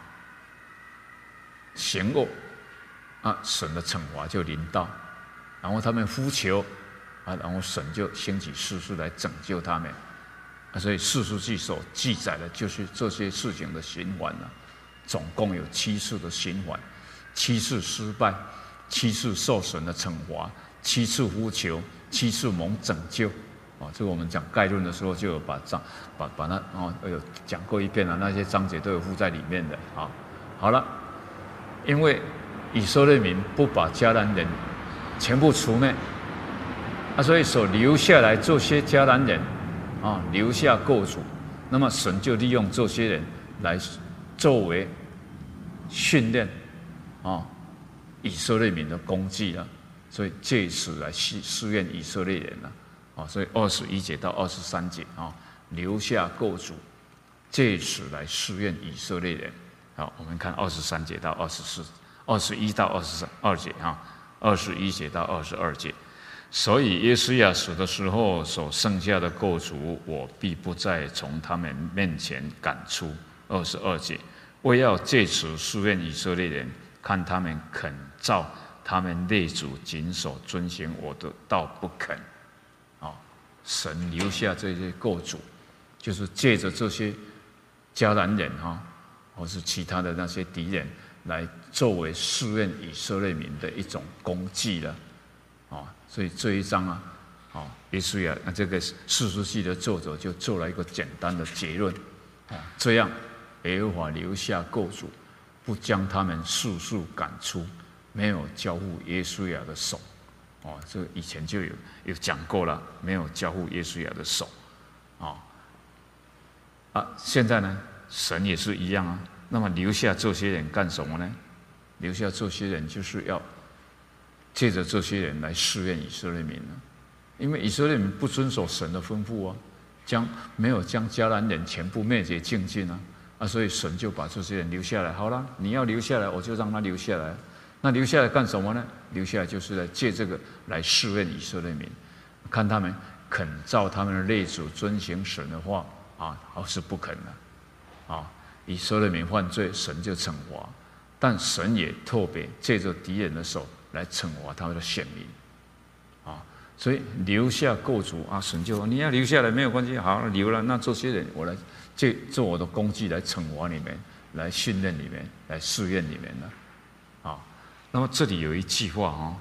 行恶啊，神的惩罚就临到，然后他们呼求啊，然后神就兴起士师来拯救他们啊，所以士师记所记载的就是这些事情的循环了，总共有七次的循环，七次失败，七次受神的惩罚，七次呼求，七次蒙拯救。哦，这个我们讲概论的时候就有把章把把那哦有讲过一遍了，那些章节都有附在里面的啊。好了，因为以色列民不把迦南人全部除灭，啊，所以所留下来这些迦南人啊，留下救主，那么神就利用这些人来作为训练啊以色列民的工具了，所以借此来试试验以色列人了。啊，所以二十一节到二十三节啊，留下救主，借此来试验以色列人。好，我们看二十三节到二十四，二十一到二十二节啊，二十一节到二十二节。所以约书亚死的时候，所剩下的救主，我必不再从他们面前赶出。二十二节，为要借此试验以色列人，看他们肯照他们列祖谨守遵行我的道不肯。啊，神留下这些构主，就是借着这些迦南人哈，或是其他的那些敌人，来作为试验以色列民的一种工具了。啊，所以这一章啊，啊，约书亚那这个士师记的作者就做了一个简单的结论。啊，这样耶和华留下构主，不将他们速速赶出，没有交付约书亚的手。哦，这个以前就有有讲过了，没有交付约书亚的手。啊，啊，现在呢，神也是一样啊。那么留下这些人干什么呢？留下这些人就是要借着这些人来试验以色列民啊，因为以色列民不遵守神的吩咐啊，将没有将迦南人全部灭绝净尽啊，啊，所以神就把这些人留下来。好了，你要留下来，我就让他留下来。那留下来干什么呢？留下来就是来借这个来试验以色列民，看他们肯照他们的列祖遵行神的话啊，还是不肯的啊。以色列民犯罪，神就惩罚，但神也特别借着敌人的手来惩罚他们的选民啊。所以留下构主啊，神就说你要留下来没有关系，好留了，那这些人我来借做我的工具来惩罚你们，来训练你们，来试验你们了啊。那么这里有一句话啊，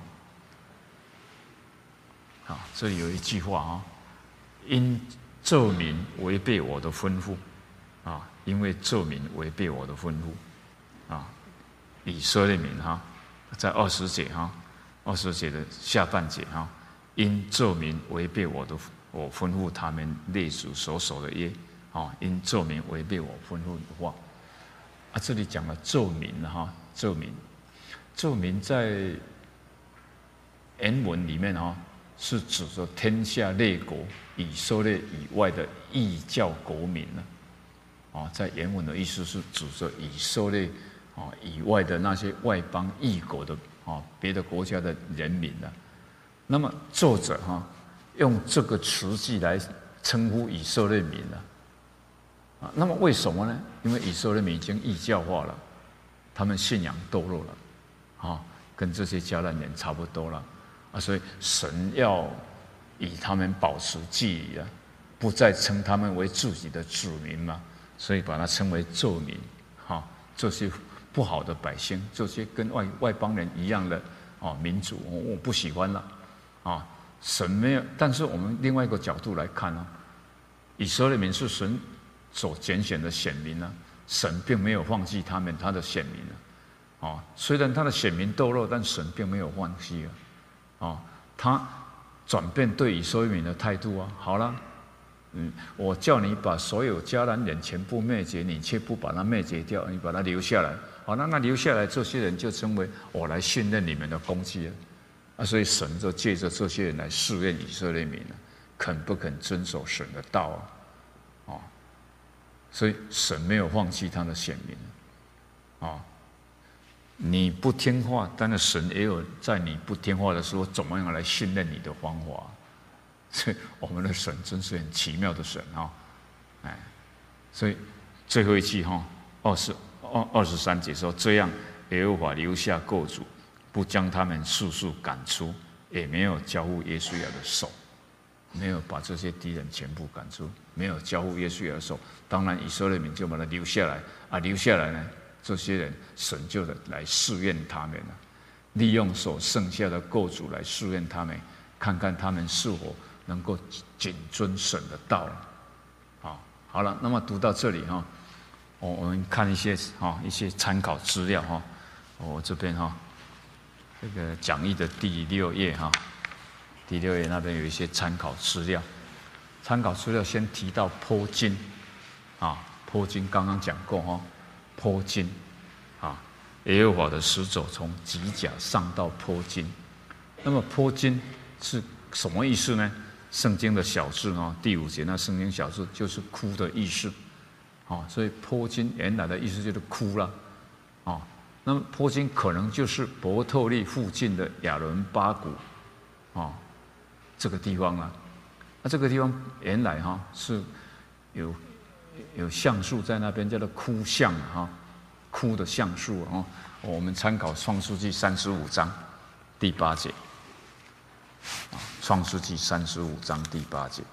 啊，这里有一句话啊，因这民违背我的吩咐啊，因为这民违背我的吩咐啊，以色列民哈，在二十节哈，二十节的下半节哈，因这民违背我的，我吩咐他们列祖所守的约啊，因这民违背我吩咐的话啊，这里讲了这民哈，这民。这民在原文里面啊，是指着天下列国以色列以外的异教国民呢。啊，在原文的意思是指着以色列啊以外的那些外邦异国的啊别的国家的人民呢。那么作者哈用这个词句来称呼以色列民呢。啊，那么为什么呢？因为以色列民已经异教化了，他们信仰堕落了。啊，跟这些迦南人差不多了啊，所以神要以他们保持距离啊，不再称他们为自己的子民嘛，所以把它称为咒民。哈，这些不好的百姓，这些跟外外邦人一样的啊民族，我不喜欢了啊。神没有，但是我们另外一个角度来看呢，以色列民是神所拣选的选民呢，神并没有放弃他们，他的选民呢。啊，虽然他的选民堕落，但神并没有放弃啊！啊，他转变对以色列民的态度啊。好了，嗯，我叫你把所有迦南人全部灭绝，你却不把它灭绝掉，你把它留下来。好，那那留下来这些人就成为我来训练你们的工具啊！啊，所以神就借着这些人来试验以色列民啊，肯不肯遵守神的道啊？啊，所以神没有放弃他的选民啊。你不听话，但是神也有在你不听话的时候，怎么样来训练你的方法？所以我们的神真是很奇妙的神啊！哎，所以最后一句哈，二十二二十三节说：这样，耶和华留下构主，不将他们速速赶出，也没有交付约书亚的手，没有把这些敌人全部赶出，没有交付约书亚的手。当然，以色列民就把他留下来啊，留下来呢？这些人，神就来试验他们了，利用所剩下的构主来试验他们，看看他们是否能够谨遵神的道了。啊，好了，那么读到这里哈，我我们看一些哈一些参考资料哈，我这边哈这个讲义的第六页哈，第六页那边有一些参考资料，参考资料先提到坡金，啊，坡金刚刚讲过哈。坡金，啊，耶和华的使者从吉甲上到坡金。那么坡金是什么意思呢？圣经的小字啊，第五节那圣经小字就是哭的意思，啊，所以坡金原来的意思就是哭了，啊，那么坡金可能就是伯特利附近的亚伦巴谷，啊，这个地方啊，那这个地方原来哈是有。有橡树在那边，叫做枯橡哈，枯的橡树啊。我们参考创世纪三十五章第八节，啊，创世纪三十五章第八节。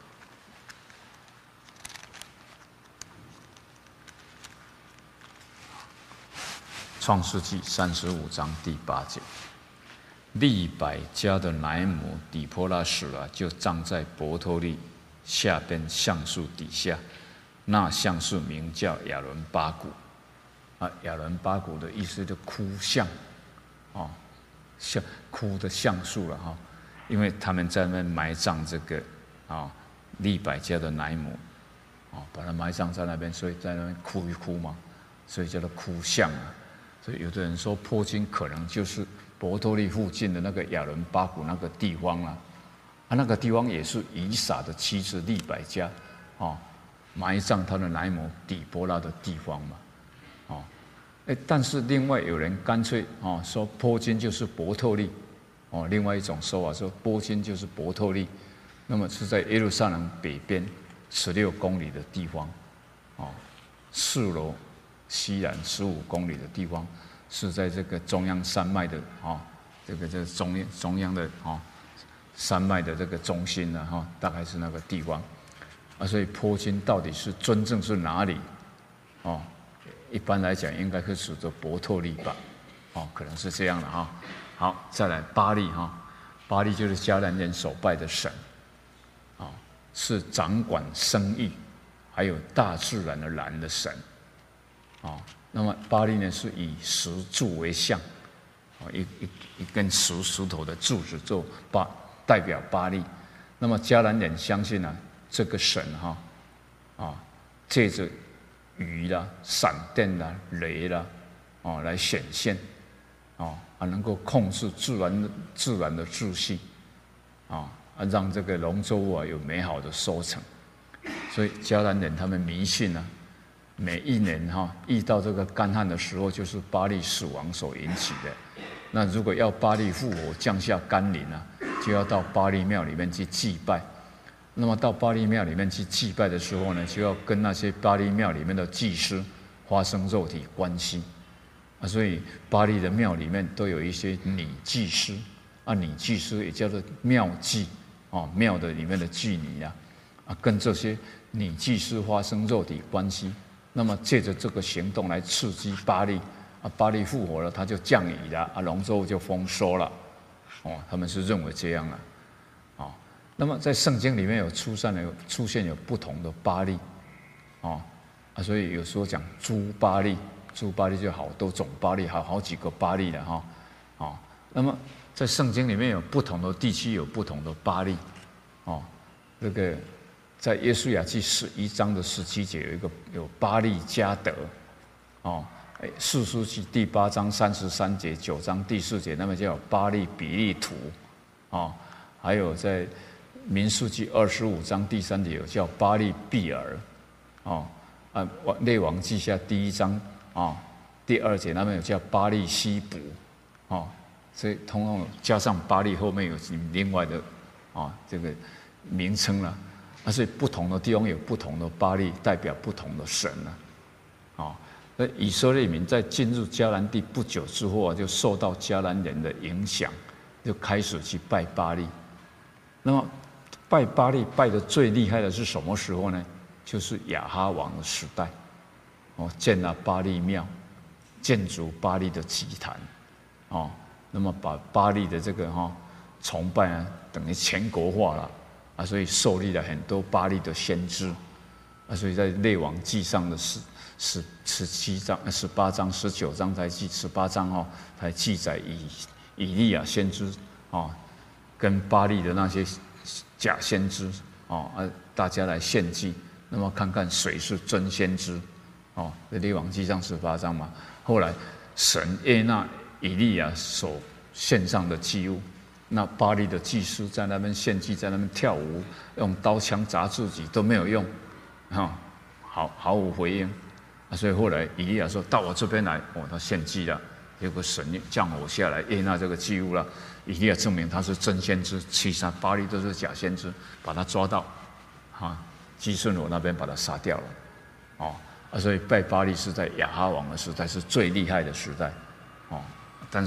创世纪三十五章第八节，利百加的奶母底波拉死了，就葬在伯特利下边橡树底下。那橡树名叫亚伦巴谷。啊，亚伦巴谷的意思就枯橡，哦，橡枯的橡树了哈，因为他们在那边埋葬这个啊利百加的奶母，哦，把它埋葬在那边，所以在那边枯一枯嘛，所以叫做枯橡啊。所以有的人说坡金可能就是伯特利附近的那个亚伦巴谷那个地方啊，啊那个地方也是以撒的妻子利百加，哦，埋葬他的奶母底波拉的地方嘛，哦，哎，但是另外有人干脆哦说坡金就是伯特利，哦，另外一种说法说坡金就是伯特利，那么是在耶路撒冷北边十六公里的地方，哦，四罗西南十五公里的地方，是在这个中央山脉的啊，这个这中中央的啊山脉的这个中心呢哈，大概是那个地方啊。所以坡金到底是真正是哪里？哦，一般来讲应该是指着伯特利吧，哦，可能是这样的哈。好，再来巴力哈，巴力就是迦南人所拜的神，啊，是掌管生育还有大自然的蓝的神。啊，那么巴力呢是以石柱为像，啊，一一一根石石头的柱子做巴代表巴力。那么迦南人相信呢、啊，这个神哈，啊，借着雨啦、闪电啦、雷啦，啊，来显现，啊，啊能够控制自然的自然的秩序，啊，啊让这个农作物啊有美好的收成。所以迦南人他们迷信呢、啊。每一年哈遇到这个干旱的时候，就是巴力死亡所引起的。那如果要巴力复活降下甘霖啊，就要到巴力庙里面去祭拜。那么到巴力庙里面去祭拜的时候呢，就要跟那些巴力庙里面的祭司发生肉体关系啊。所以巴力的庙里面都有一些女祭司啊，女祭司也叫做庙祭啊，庙的里面的妓女啊，啊跟这些女祭司发生肉体关系。那么借着这个行动来刺激巴力啊，巴力复活了，他就降雨了啊，农作物就丰收了，哦，他们是认为这样了，哦，那么在圣经里面有出现有出现有不同的巴力，哦啊，所以有时候讲诸巴力，诸巴力就好多种巴力，还有好几个巴力的哈，哦，那么在圣经里面有不同的地区有不同的巴力，哦，这个。在约书亚记十一章的十七节有一个有巴力加德，哦，士师记第八章三十三节、九章第四节，那么叫巴力比利图，哦，还有在民数记二十五章第三节有叫巴力毕尔，哦，啊，列王记下第一章啊、哦、第二节那边有叫巴力西卜，哦，所以通通加上巴力后面有另外的啊、哦、这个名称了。但是不同的地方有不同的巴力，代表不同的神啊。啊，那以色列民在进入迦南地不久之后啊，就受到迦南人的影响，就开始去拜巴力。那么拜巴力拜的最厉害的是什么时候呢？就是亚哈王的时代，哦，建了巴力庙，建筑巴力的祭坛，哦，那么把巴力的这个哈、哦、崇拜啊，等于全国化了。啊，所以受立了很多巴力的先知，啊，所以在列王记上的十十十七章、十八章、十九章才记十八章哦，才记载以以利亚先知啊，跟巴力的那些假先知啊，啊，大家来献祭，那么看看谁是真先知哦，在列王记上十八章嘛。后来神悦纳以利亚所献上的祭物。那巴力的祭司在那边献祭，在那边跳舞，用刀枪砸自己都没有用，哈，毫毫无回应，啊，所以后来以利亚说到我这边来，哦，他献祭了，结果神降火下来，悦纳这个祭物了。以利亚证明他是真先知，其实巴力都是假先知，把他抓到，哈，基顺罗那边把他杀掉了，哦，啊，所以拜巴力是在亚哈王的时代是最厉害的时代，哦，但是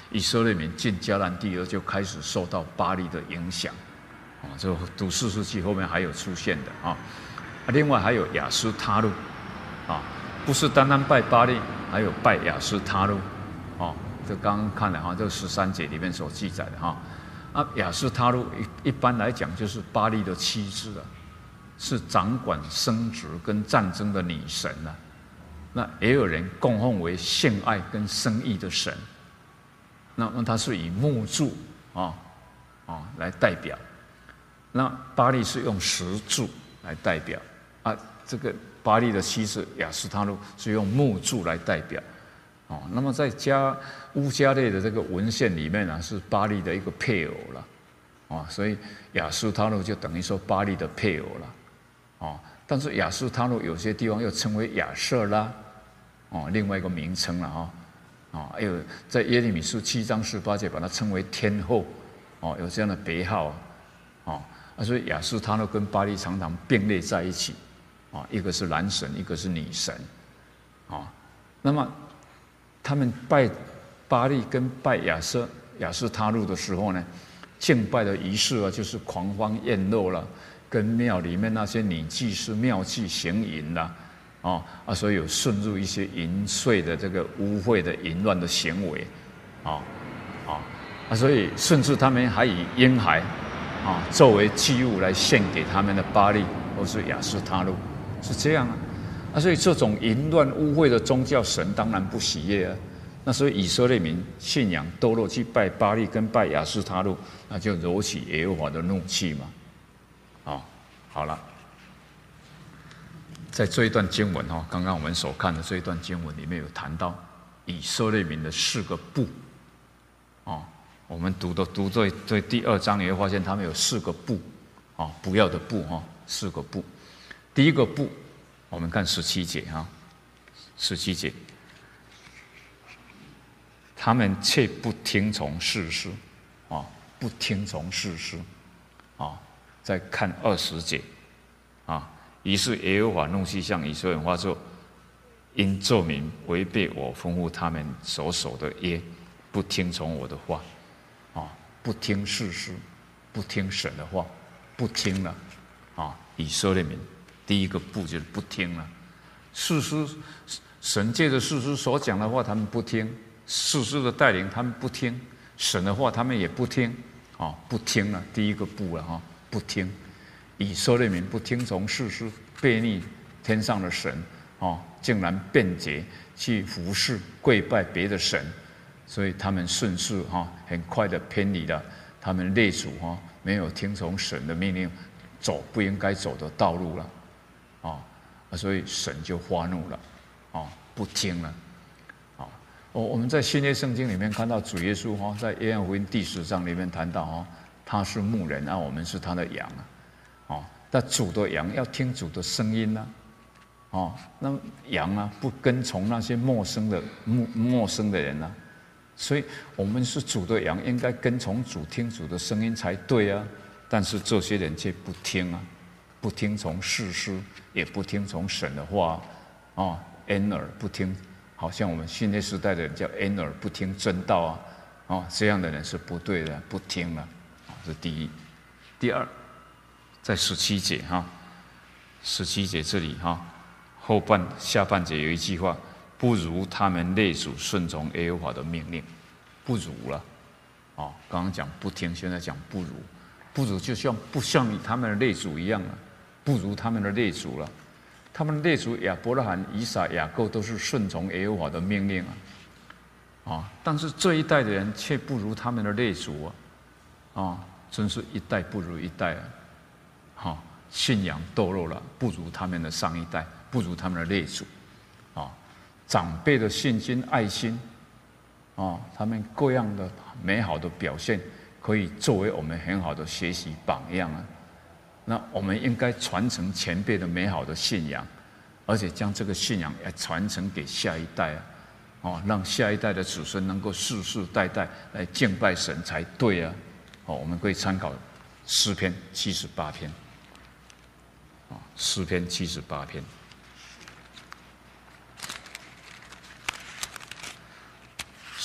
以色列民进迦南地后就开始受到巴力的影响，啊，这读士师记后面还有出现的啊。另外还有亚斯他路，啊，不是单单拜巴力，还有拜亚斯他路，啊，这刚刚看了哈，这十三节里面所记载的哈。啊，亚斯他路一一般来讲就是巴力的妻子啊，是掌管生殖跟战争的女神啊。那也有人供奉为性爱跟生育的神。那么它是以木柱啊啊来代表。那巴力是用石柱来代表啊，这个巴力的妻子亚斯他路是用木柱来代表。哦，那么在加乌加类的这个文献里面呢，是巴力的一个配偶了，啊，所以亚斯他路就等于说巴力的配偶了，啊，但是亚斯他路有些地方又称为亚舍拉，哦，另外一个名称了哈，啊，还有在耶利米书七章十八节把它称为天后，哦，有这样的别号啊，啊，所以亚斯他路跟巴力常常并列在一起，啊，一个是男神，一个是女神，啊，那么。他们拜巴力跟拜亚瑟亚斯他路的时候呢，敬拜的仪式啊，就是狂欢宴乐啦，跟庙里面那些女祭司妙计行淫啦，啊啊，所以有渗入一些淫秽的这个污秽的淫乱的行为，啊啊啊，所以甚至他们还以婴孩啊作为祭物来献给他们的巴力或是亚斯他路，是这样啊。啊，所以这种淫乱污秽的宗教神当然不喜悦啊。那所以以色列民信仰堕落去拜巴力跟拜亚斯他路，那就惹起耶和华的怒气嘛。哦，好了，在这一段经文哈，刚刚我们所看的这一段经文里面有谈到以色列民的四个不。哦，我们读的读对对第二章，你会发现他们有四个不，哦，不要的不哈，四个不。第一个不。我们看十七节哈，十七节，他们却不听从士师，啊，不听从士师，啊，再看二十节，啊，于是耶和华怒气向以色列人发作，因这民违背我吩咐他们所守的约，不听从我的话，啊，不听士师，不听神的话，不听了，啊，以色列民。第一个不就是不听了，士师神借着士师所讲的话，他们不听；士师的带领，他们不听；神的话，他们也不听。啊，不听了，第一个不了哈，不听。以色列民不听从士师，背逆天上的神，啊，竟然便捷去服侍跪拜别的神，所以他们顺势哈，很快的偏离了他们列祖哈，没有听从神的命令，走不应该走的道路了。啊，所以神就发怒了，啊，不听了，啊，我我们在新约圣经里面看到主耶稣哈，在约翰福音第十章里面谈到哈，他是牧人啊，我们是他的羊啊，啊，但主的羊要听主的声音呢，啊，那羊啊不跟从那些陌生的陌陌生的人啊，所以我们是主的羊，应该跟从主，听主的声音才对啊，但是这些人却不听啊。不听从士师，也不听从神的话，啊，掩耳不听，好像我们新约时代的人叫掩耳不听真道啊，啊，这样的人是不对的，不听了，啊，这第一。第二，在十七节哈，十七节这里哈，后半下半节有一句话，不如他们列祖顺从耶和华的命令，不如了，啊，刚刚讲不听，现在讲不如，不如就像不像他们的列祖一样了。不如他们的列祖了，他们的列祖亚伯拉罕、以撒、雅各都是顺从耶和华的命令啊，啊！但是这一代的人却不如他们的列祖啊，啊！真是一代不如一代啊！哈、啊，信仰堕落了，不如他们的上一代，不如他们的列祖啊！长辈的信心、爱心啊，他们各样的美好的表现，可以作为我们很好的学习榜样啊！那我们应该传承前辈的美好的信仰，而且将这个信仰也传承给下一代啊，哦，让下一代的子孙能够世世代代来敬拜神才对啊！哦，我们可以参考诗篇七十八篇，啊，诗篇七十八篇，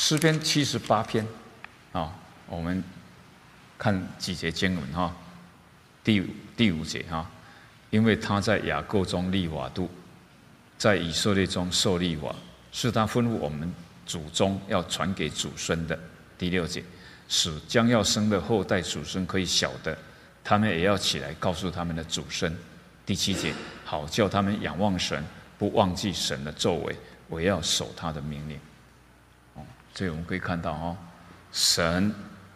诗篇七十八篇，啊，我们看几节经文哈，第五第五节哈，因为他在雅各中立法度，在以色列中受立法，是他吩咐我们祖宗要传给祖孙的。第六节，使将要生的后代祖孙可以晓得，他们也要起来告诉他们的祖孙。第七节，好叫他们仰望神，不忘记神的作为，我要守他的命令。哦，所以我们可以看到哦，神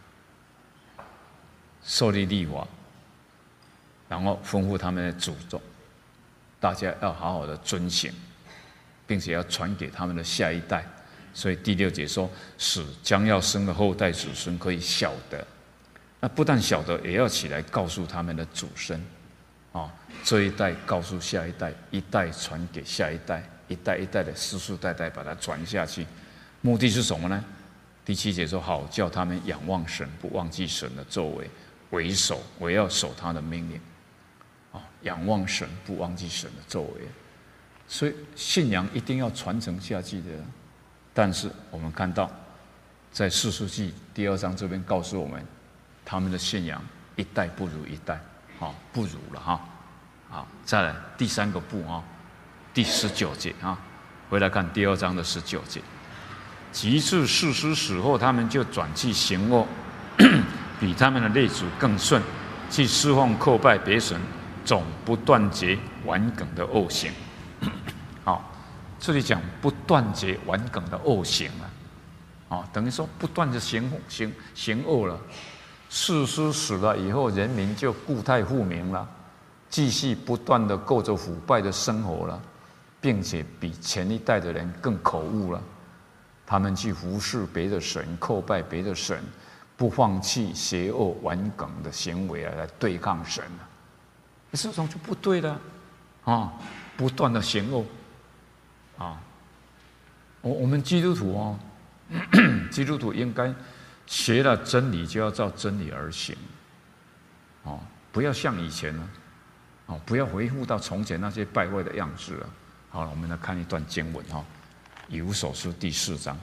受立立法，然后吩咐他们的祖宗，大家要好好的遵行，并且要传给他们的下一代。所以第六节说，使将要生的后代子孙可以晓得，那不但晓得，也要起来告诉他们的祖孙，啊，这一代告诉下一代，一代传给下一代，一代一代的世世代代把它传下去。目的是什么呢？第七节说，好叫他们仰望神，不忘记神的作为，为守，我要守他的命令。啊，仰望神，不忘记神的作为。所以信仰一定要传承下去的。但是我们看到，在士师记第二章这边告诉我们，他们的信仰一代不如一代，啊，不如了哈。好，再来第三个不啊，第十九节啊，回来看第二章的十九节。及至士师死后，他们就转去行恶，比他们的列祖更甚，去侍奉叩拜别神，总不断绝顽梗的恶行。好。这里讲不断绝顽梗的恶行了，啊，等于说不断的行行行恶了。士师死了以后，人民就故态复萌了，继续不断的过着腐败的生活了，并且比前一代的人更可恶了。他们去服侍别的神，叩拜别的神，不放弃邪恶顽梗的行为来对抗神了，这种就不对了，啊，不断的行恶。啊，我我们基督徒哦，基督徒应该学了真理就要照真理而行，哦，不要像以前呢，哦，不要回复到从前那些败坏的样子了。好了，我们来看一段经文哈，《以弗所书》第四章，《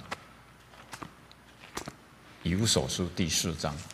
以弗所书》第四章，《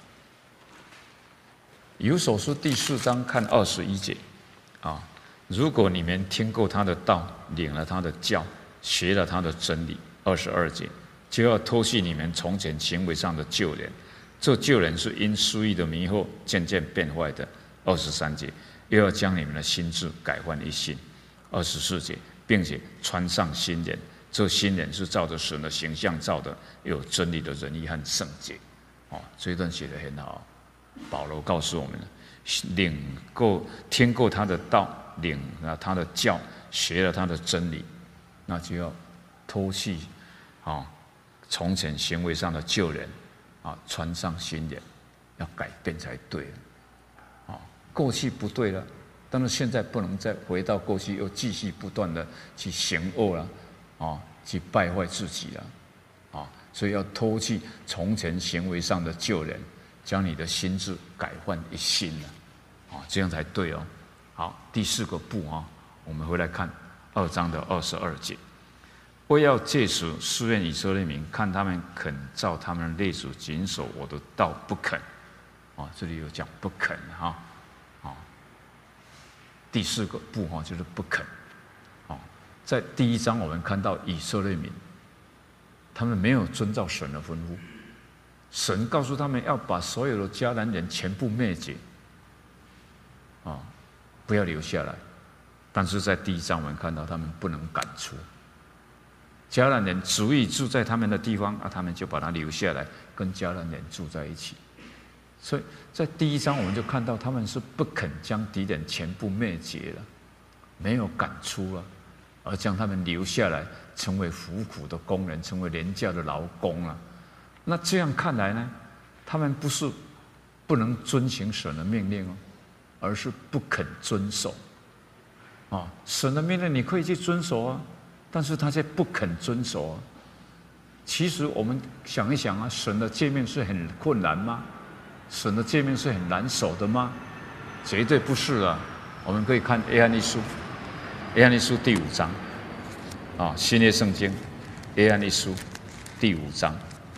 以弗所书》第四章看二十一节，啊。如果你们听过他的道，领了他的教，学了他的真理，二十二节，就要脱去你们从前行为上的旧人，这旧人是因私欲的迷惑渐渐变坏的。二十三节，又要将你们的心智改换一新。二十四节，并且穿上新人，这新人是照着神的形象造的，有真理的仁义和圣洁。哦，这一段写得很好。保罗告诉我们了，领过听过他的道，领了他的教，学了他的真理，那就要脱去啊从前行为上的旧人啊，穿上新人，要改变才对了。啊，过去不对了，但是现在不能再回到过去，又继续不断的去行恶了，啊，去败坏自己了，啊，所以要脱去从前行为上的旧人，将你的心智改换一新了，啊，这样才对哦。好，第四个不啊，我们回来看二章的二十二节，我要借此试验以色列民，看他们肯照他们的列祖谨守我的道，不肯。啊，这里有讲不肯哈，啊，第四个不哈就是不肯。啊，在第一章我们看到以色列民，他们没有遵照神的吩咐，神告诉他们要把所有的迦南人全部灭绝，啊，不要留下来。但是在第一章我们看到他们不能赶出，迦南人执意住在他们的地方啊，他们就把他留下来，跟迦南人住在一起。所以在第一章我们就看到他们是不肯将敌人全部灭绝了，没有赶出了，而将他们留下来，成为服苦的工人，成为廉价的劳工了。那这样看来呢，他们不是不能遵行神的命令哦，而是不肯遵守。啊，神的命令你可以去遵守啊，但是他却不肯遵守啊。其实我们想一想啊，神的诫命是很困难吗？神的诫命是很难守的吗？绝对不是啊。我们可以看约翰一书，约翰一书第五章，啊，新约圣经，约翰一书第五章，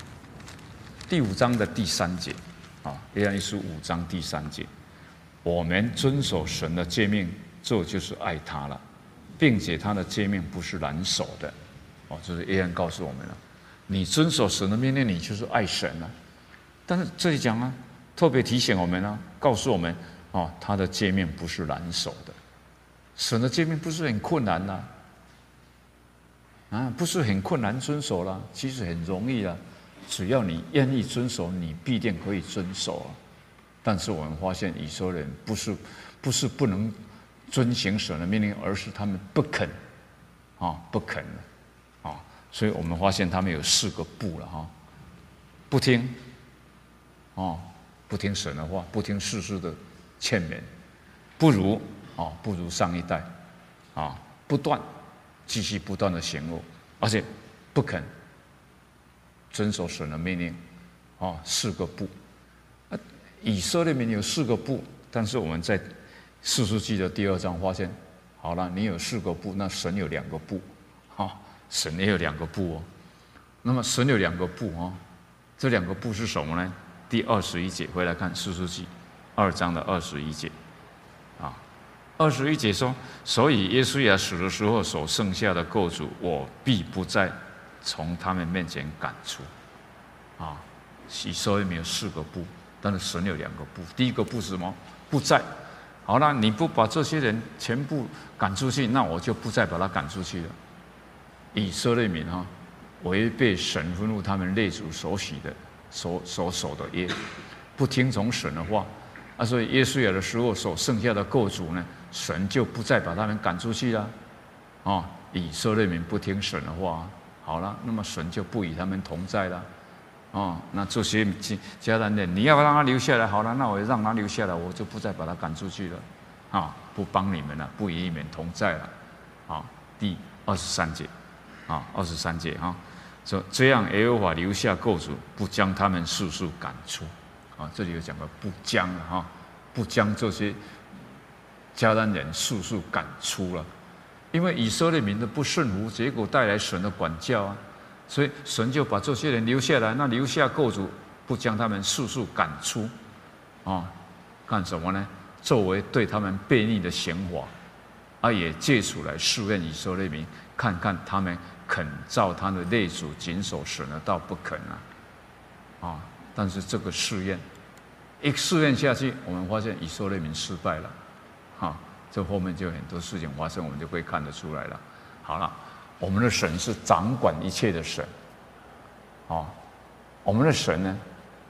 第五章的第三节，啊，约翰一书五章第三节，我们遵守神的诫命，这就是爱他了，并且他的诫命不是难守的，哦，就是约翰告诉我们了，你遵守神的命令，你就是爱神了。但是这里讲啊，特别提醒我们啊，告诉我们，哦，他的诫命不是难守的，神的诫命不是很困难呐、啊，啊，不是很困难遵守啦，其实很容易啦。只要你愿意遵守，你必定可以遵守啊。但是我们发现以色列人不是不是不能遵行神的命令，而是他们不肯啊，不肯啊。所以我们发现他们有四个不了哈：不听啊，不听神的话，不听世事的劝勉，不如啊，不如上一代啊，不断继续不断的行恶，而且不肯遵守神的命令，啊，四个不。啊，以色列民有四个不，但是我们在士师记的第二章发现，好了，你有四个不，那神有两个不，哈，神也有两个不哦。那么神有两个不哦，这两个不是什么呢？第二十一节，回来看士师记二章的二十一节，啊，二十一节说，所以耶稣亚死的时候所剩下的救主，我必不再从他们面前赶出，啊，以色列民有四个不，但是神有两个不。第一个不是什么？不在。好了，你不把这些人全部赶出去，那我就不再把他赶出去了。以色列民哈，违背神吩咐他们列祖所许的、所所守的约，不听从神的话，啊，所以耶稣亚的时候所剩下的救主呢，神就不再把他们赶出去了。啊，以色列民不听神的话。好了，那么神就不与他们同在了，哦，那这些迦南人，你要让他留下来，好了，那我让他留下来，我就不再把他赶出去了，啊，不帮你们了，不与你们同在了，啊，第二十三节，啊，二十三节哈，说这样耶和华留下救主，不将他们速速赶出，啊，这里有讲到不将了哈，不将这些迦南人速速赶出了。因为以色列民的不顺服，结果带来神的管教啊，所以神就把这些人留下来，那留下救主，不将他们速速赶出，啊，干什么呢？作为对他们悖逆的刑罚，啊，也借此来试验以色列民，看看他们肯照他的列祖谨守神的道不肯啊，啊，但是这个试验一试验下去，我们发现以色列民失败了，啊。这后面就很多事情发生，我们就会看得出来了。好了，我们的神是掌管一切的神，哦，我们的神呢，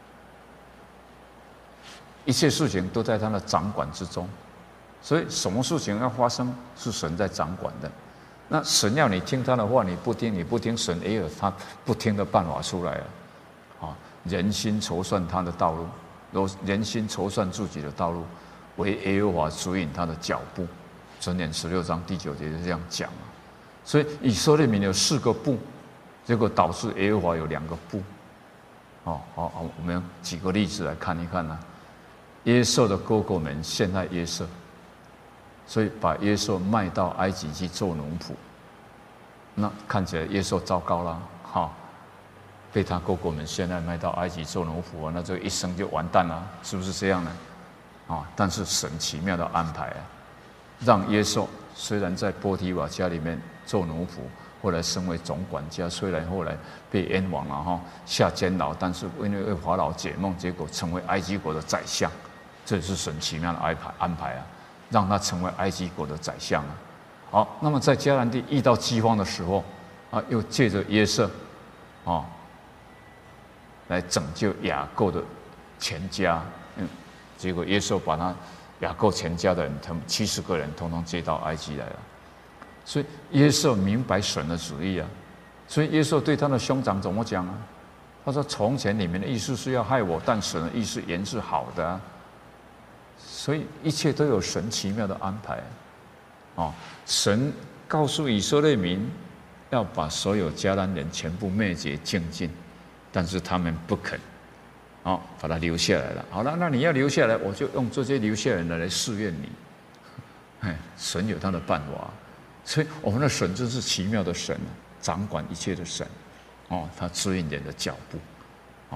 一切事情都在他的掌管之中，所以什么事情要发生，是神在掌管的。那神要你听他的话，你不听，你不听，神也有他不听的办法出来了。啊，人心筹算他的道路，若人心筹算自己的道路，为耶和华指引他的脚步，箴言十六章第九节就这样讲啊。所以以色列民有四个不，结果导致耶和华有两个不。哦，好，好，我们举个例子来看一看呢、啊。约瑟的哥哥们陷害约瑟，所以把约瑟卖到埃及去做奴仆。那看起来约瑟糟糕了，哈、哦，被他哥哥们陷害卖到埃及做奴仆，那这一生就完蛋了，是不是这样呢？啊！但是神奇妙的安排啊，让约瑟虽然在波提乏家里面做奴仆，后来升为总管家，虽然后来被冤枉了哈，下监牢，但是因为为法老解梦，结果成为埃及国的宰相，这也是神奇妙的安排安排啊，让他成为埃及国的宰相啊。好，那么在迦南地遇到饥荒的时候啊，又借着约瑟啊，来拯救雅各的全家，嗯。结果耶稣把他雅各全家的人，他们七十个人，统统接到埃及来了。所以耶稣明白神的旨意啊，所以耶稣对他的兄长怎么讲啊？他说：“从前你们的意思是要害我，但神的意思原是好的啊。”所以一切都有神奇妙的安排啊！哦，神告诉以色列民要把所有迦南人全部灭绝净尽，但是他们不肯。好、哦，把他留下来了。好了，那你要留下来，我就用这些留下来的来试验你。哎，神有他的办法，所以我们的神真是奇妙的神，掌管一切的神。哦，他指引人的脚步。哦，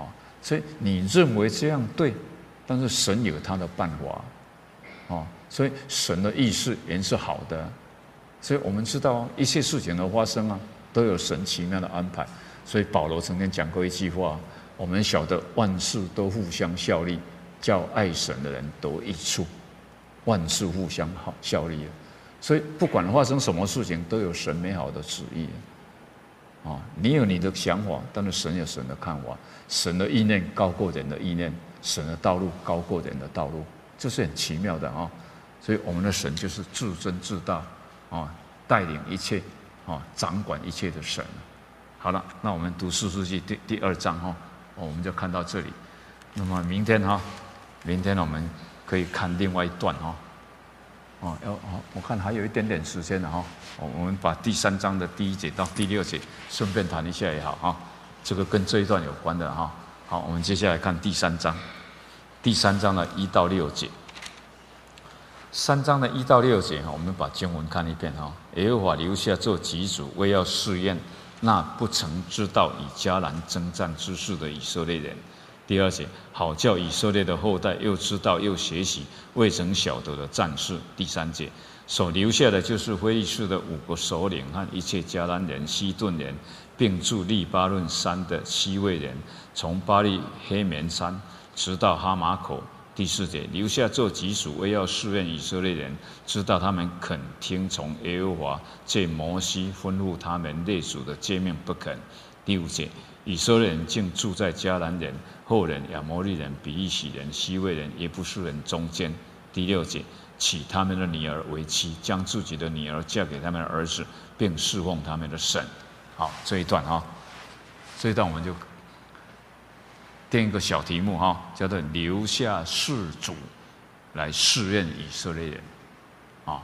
所以你认为这样对，但是神有他的办法，哦，所以神的意思原是好的，所以我们知道一切事情的发生啊，都有神奇妙的安排。所以保罗曾经讲过一句话：我们晓得万事都互相效力，叫爱神的人得益处。万事互相效力，所以不管发生什么事情，都有神美好的旨意。啊，你有你的想法，但是神有神的看法，神的意念高过人的意念，神的道路高过人的道路，这是很奇妙的啊。所以我们的神就是至真至大啊，带领一切啊，掌管一切的神。好了，那我们读士师记第第二章哈，我们就看到这里。那么明天哈，明天我们可以看另外一段哈。哦，要哦，我看还有一点点时间了哈，我们把第三章的第一节到第六节顺便谈一下也好哈，这个跟这一段有关的哈。好，我们接下来看第三章，第三章的一到六节。三章的一到六节哈，我们把经文看一遍哈。耶和华留下做己主，为要试验那不曾知道以迦南征战之事的以色列人。第二节，好叫以色列的后代又知道又学习未曾晓得的战事。第三节，所留下的就是非利士的五个首领和一切迦南人、西顿人，并住利巴嫩山的西魏人，从巴利黑棉山直到哈马口。第四节，留下做己属，为要试验以色列人，知道他们肯听从耶和华借摩西吩咐他们列祖的诫命不肯。第五节，以色列人竟住在迦南人、后人、亚摩利人、比利洗人、西魏人、耶布斯人中间。第六节，娶他们的女儿为妻，将自己的女儿嫁给他们的儿子，并侍奉他们的神。好，这一段哈，这一段我们就定一个小题目哈，叫做留下士主来试验以色列人。啊，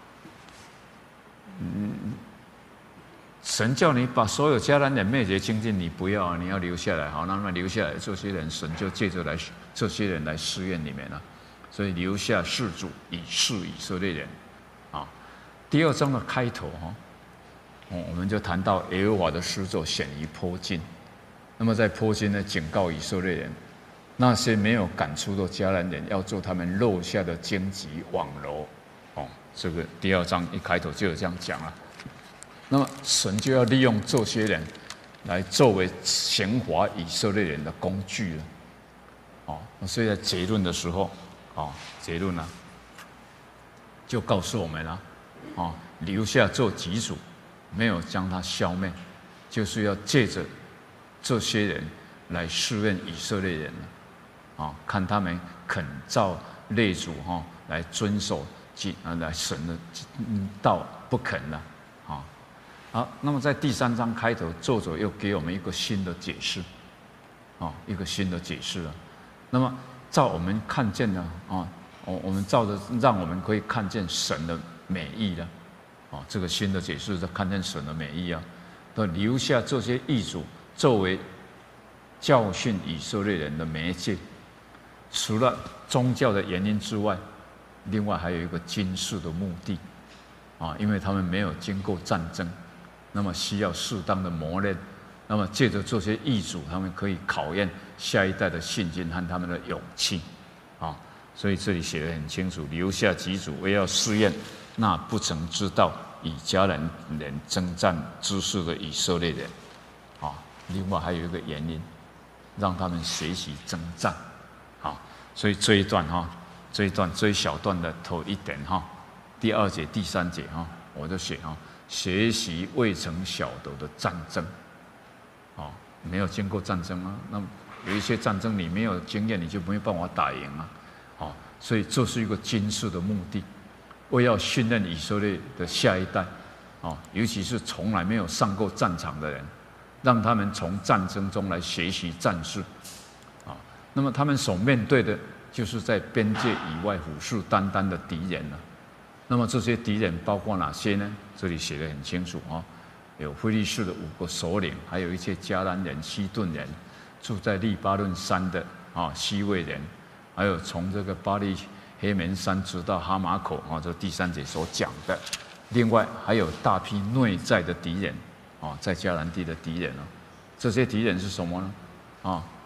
嗯。神叫你把所有迦南人灭绝清净，你不要，你要留下来。好，那么留下来这些人，神就借着来这些人来试验你们了。所以留下士主以试以色列人。啊，第二章的开头哈，我们就谈到耶和华的使者显于坡近。那么在坡近呢，警告以色列人，那些没有赶出的迦南人，要做他们肉下的荆棘网罗。哦，这个第二章一开头就有这样讲了。那么神就要利用这些人来作为刑罚以色列人的工具了。哦，所以在结论的时候，哦，结论呢、啊、就告诉我们了，哦，留下做己主，没有将他消灭，就是要借着这些人来试验以色列人了。啊，看他们肯照列祖哈、哦、来遵守啊来神的道不肯了。好，那么在第三章开头，作者又给我们一个新的解释，啊，一个新的解释了。那么照我们看见的啊，我我们照着让我们可以看见神的美意的，啊，这个新的解释是看见神的美意啊，都留下这些义主作为教训以色列人的媒介。除了宗教的原因之外，另外还有一个军事的目的，啊，因为他们没有经过战争。那么需要适当的磨练，那么借着这些义主，他们可以考验下一代的信心和他们的勇气，啊，所以这里写得很清楚，留下己主，为要试验那不曾知道以迦南人征战之事的以色列人，啊，另外还有一个原因，让他们学习征战，啊，所以这一段哈，这一段这一小段的头一点哈，第二节、第三节哈，我就写哈。学习未曾晓得的战争，哦，没有经过战争啊，那有一些战争你没有经验，你就没有办法打赢啊，哦，所以这是一个军事的目的，为要训练以色列的下一代，哦，尤其是从来没有上过战场的人，让他们从战争中来学习战事，啊，那么他们所面对的就是在边界以外虎视眈眈的敌人了。那么这些敌人包括哪些呢？这里写得很清楚啊，有非利士的五个首领，还有一些迦南人、西顿人，住在利巴嫩山的啊西魏人，还有从这个巴利黑棉山直到哈马口啊，这第三节所讲的。另外还有大批内在的敌人啊，在迦南地的敌人啊，这些敌人是什么呢？啊，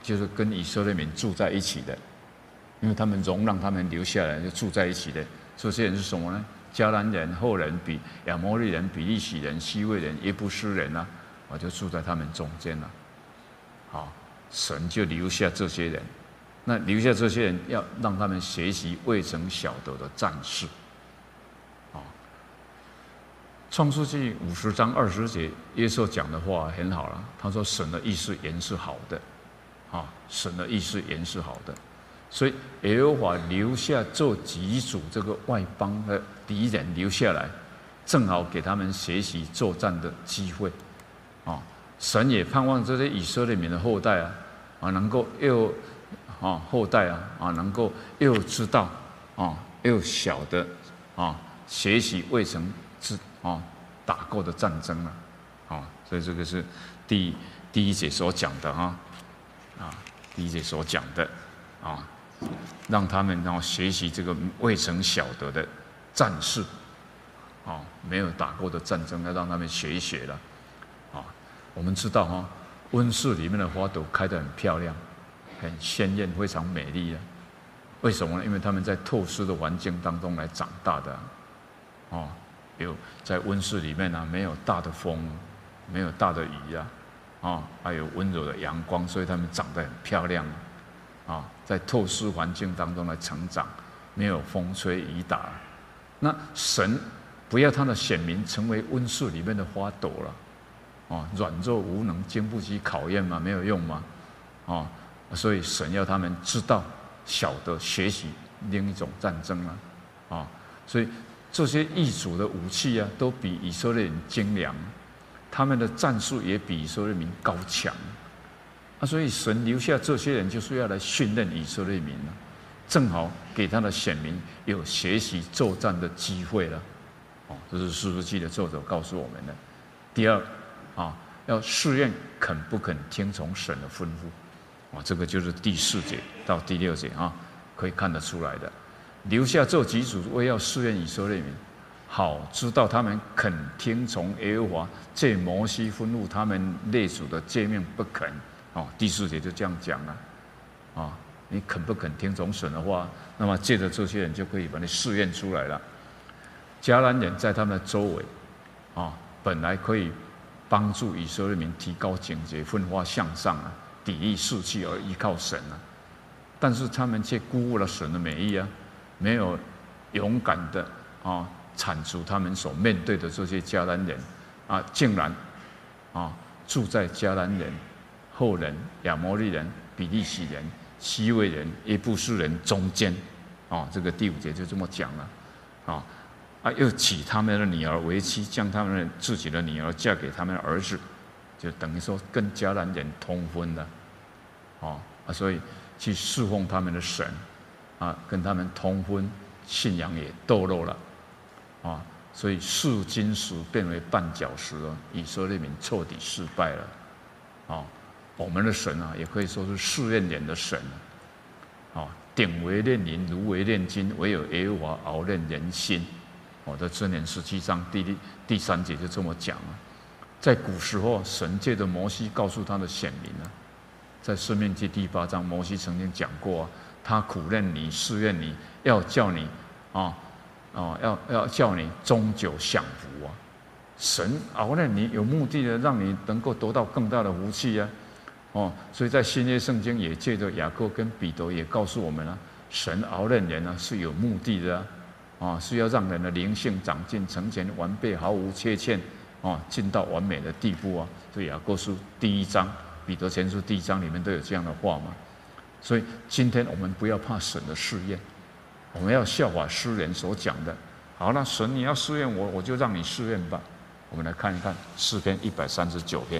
就是跟以色列民住在一起的，因为他们容让他们留下来就住在一起的。这些人是什么呢？迦南人、后人、比亚摩利人、比利洗人、西魏人、耶布斯人啊，我就住在他们中间了。好，神就留下这些人，那留下这些人要让他们学习未曾晓得的战事。啊，创世纪五十章二十节，耶稣讲的话很好了。他说：“神的意思原是好的，啊，神的意思原是好的。”所以耶和华留下这几组这个外邦的敌人留下来，正好给他们学习作战的机会。啊，神也盼望这些以色列民的后代啊，啊，能够又啊后代啊啊能够又知道啊又晓得啊学习未曾知啊打过的战争了。啊，所以这个是第第一节所讲的哈啊，第一节所讲的啊。让他们然后学习这个未曾晓得的战事，啊，没有打过的战争，要让他们学一学了，啊，我们知道哈，温室里面的花朵开得很漂亮，很鲜艳，非常美丽啊。为什么呢？因为他们在透湿的环境当中来长大的，啊，有在温室里面呢，没有大的风，没有大的雨啊，啊，还有温柔的阳光，所以他们长得很漂亮。啊，在透湿环境当中来成长，没有风吹雨打。那神不要他的选民成为温室里面的花朵了，啊，软弱无能，经不起考验吗？没有用吗？啊，所以神要他们知道、晓得、学习另一种战争了，啊，所以这些异族的武器啊，都比以色列人精良，他们的战术也比以色列民高强。啊，所以神留下这些人，就是要来训练以色列民了，正好给他的选民有学习作战的机会了。哦，这是士师记的作者告诉我们的。第二，啊，要试验肯不肯听从神的吩咐。啊，这个就是第四节到第六节啊，可以看得出来的。留下这几组，为要试验以色列民，好知道他们肯听从耶和华借摩西吩咐他们列祖的诫命不肯。哦，第四节就这样讲了，啊，你肯不肯听从神的话？那么借着这些人就可以把你试验出来了。迦南人在他们的周围，啊，本来可以帮助以色列民提高警觉、奋发向上啊，砥砺士气而依靠神啊，但是他们却辜负了神的美意啊，没有勇敢的啊铲除他们所面对的这些迦南人啊，竟然啊住在迦南人、后人、亚摩利人、比利洗人、西魏人、耶布斯人中间，啊，这个第五节就这么讲了，啊啊，又娶他们的女儿为妻，将他们的自己的女儿嫁给他们的儿子，就等于说跟迦南人通婚了，啊啊，所以去侍奉他们的神，啊，跟他们通婚，信仰也堕落了，啊，所以试金石变为绊脚石了，以色列民彻底失败了，啊。我们的神啊，也可以说是试验人的神啊，鼎为炼银，炉为炼金，唯有耶和华熬炼人心。我的箴言十七章第第三节就这么讲了。在古时候，神借着摩西告诉他的选民啊，在申命记第八章，摩西曾经讲过、啊，他苦练你，试验你，要叫你啊啊，要要叫你终久享福啊。神熬炼你，有目的的，让你能够得到更大的福气啊。哦，所以在新约圣经也借着雅各跟彼得也告诉我们了、啊，神熬炼人呢是有目的的啊，啊是要让人的灵性长进，成全完备，毫无缺陷，啊进到完美的地步啊。所以雅各书第一章、彼得前书第一章里面都有这样的话嘛。所以今天我们不要怕神的试验，我们要效法诗人所讲的。好，那神你要试验我，我就让你试验吧。我们来看一看诗篇一百三十九篇。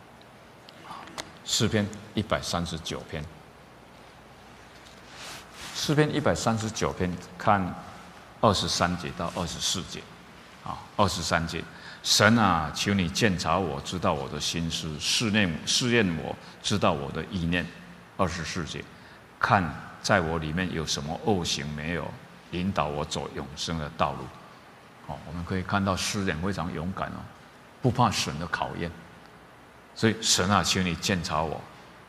诗篇一百三十九篇，诗篇一百三十九篇，看二十三节到二十四节，啊，二十三节，神啊，求你鉴察我，知道我的心思，试验试验我，知道我的意念。二十四节，看在我里面有什么恶行没有，引导我走永生的道路。哦，我们可以看到诗人非常勇敢哦，不怕神的考验。所以神啊，求你鉴察我，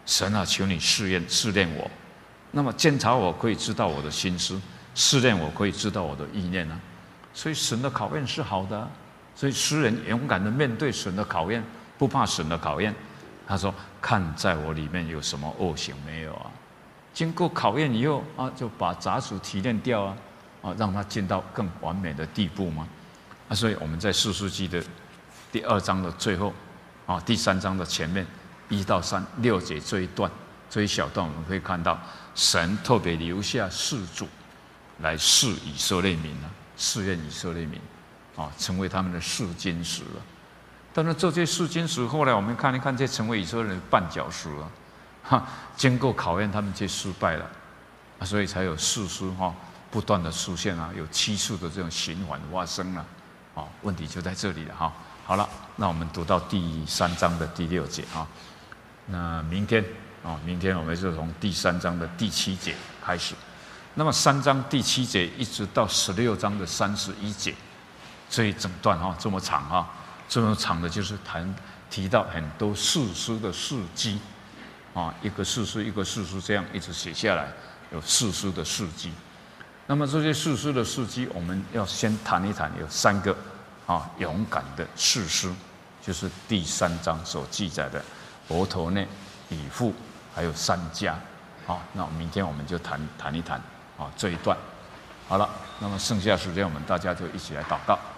神啊，求你试验试炼我。那么监察我可以知道我的心思，试炼我可以知道我的意念啊。所以神的考验是好的啊。所以诗人勇敢的面对神的考验，不怕神的考验。他说：“看在我里面有什么恶行没有啊？”经过考验以后啊，就把杂质提炼掉啊，啊，让他进到更完美的地步嘛。啊，所以我们在士师记的第二章的最后，啊，第三章的前面一到三六节这一段这一小段，我们可以看到神特别留下士主来试以色列民啊，试验以色列民。啊，成为他们的试金石了。但是这些试金石，后来我们看一看，这成为以色列人的绊脚石了。哈，经过考验，他们就失败了，啊，所以才有士师哈不断的出现啊，有七次的这种循环发生了。啊，问题就在这里了哈。好了，那我们读到第三章的第六节啊。那明天啊，明天我们就从第三章的第七节开始。那么三章第七节一直到十六章的三十一节。这一整段哈这么长哈，这么长的就是谈提到很多士师的事迹，啊，一个士师一个士师这样一直写下来，有士师的事迹。那么这些士师的事迹，我们要先谈一谈，有三个啊勇敢的士师，就是第三章所记载的伯头内、以弗还有三家。好，那明天我们就谈谈一谈啊这一段。好了，那么剩下时间我们大家就一起来祷告。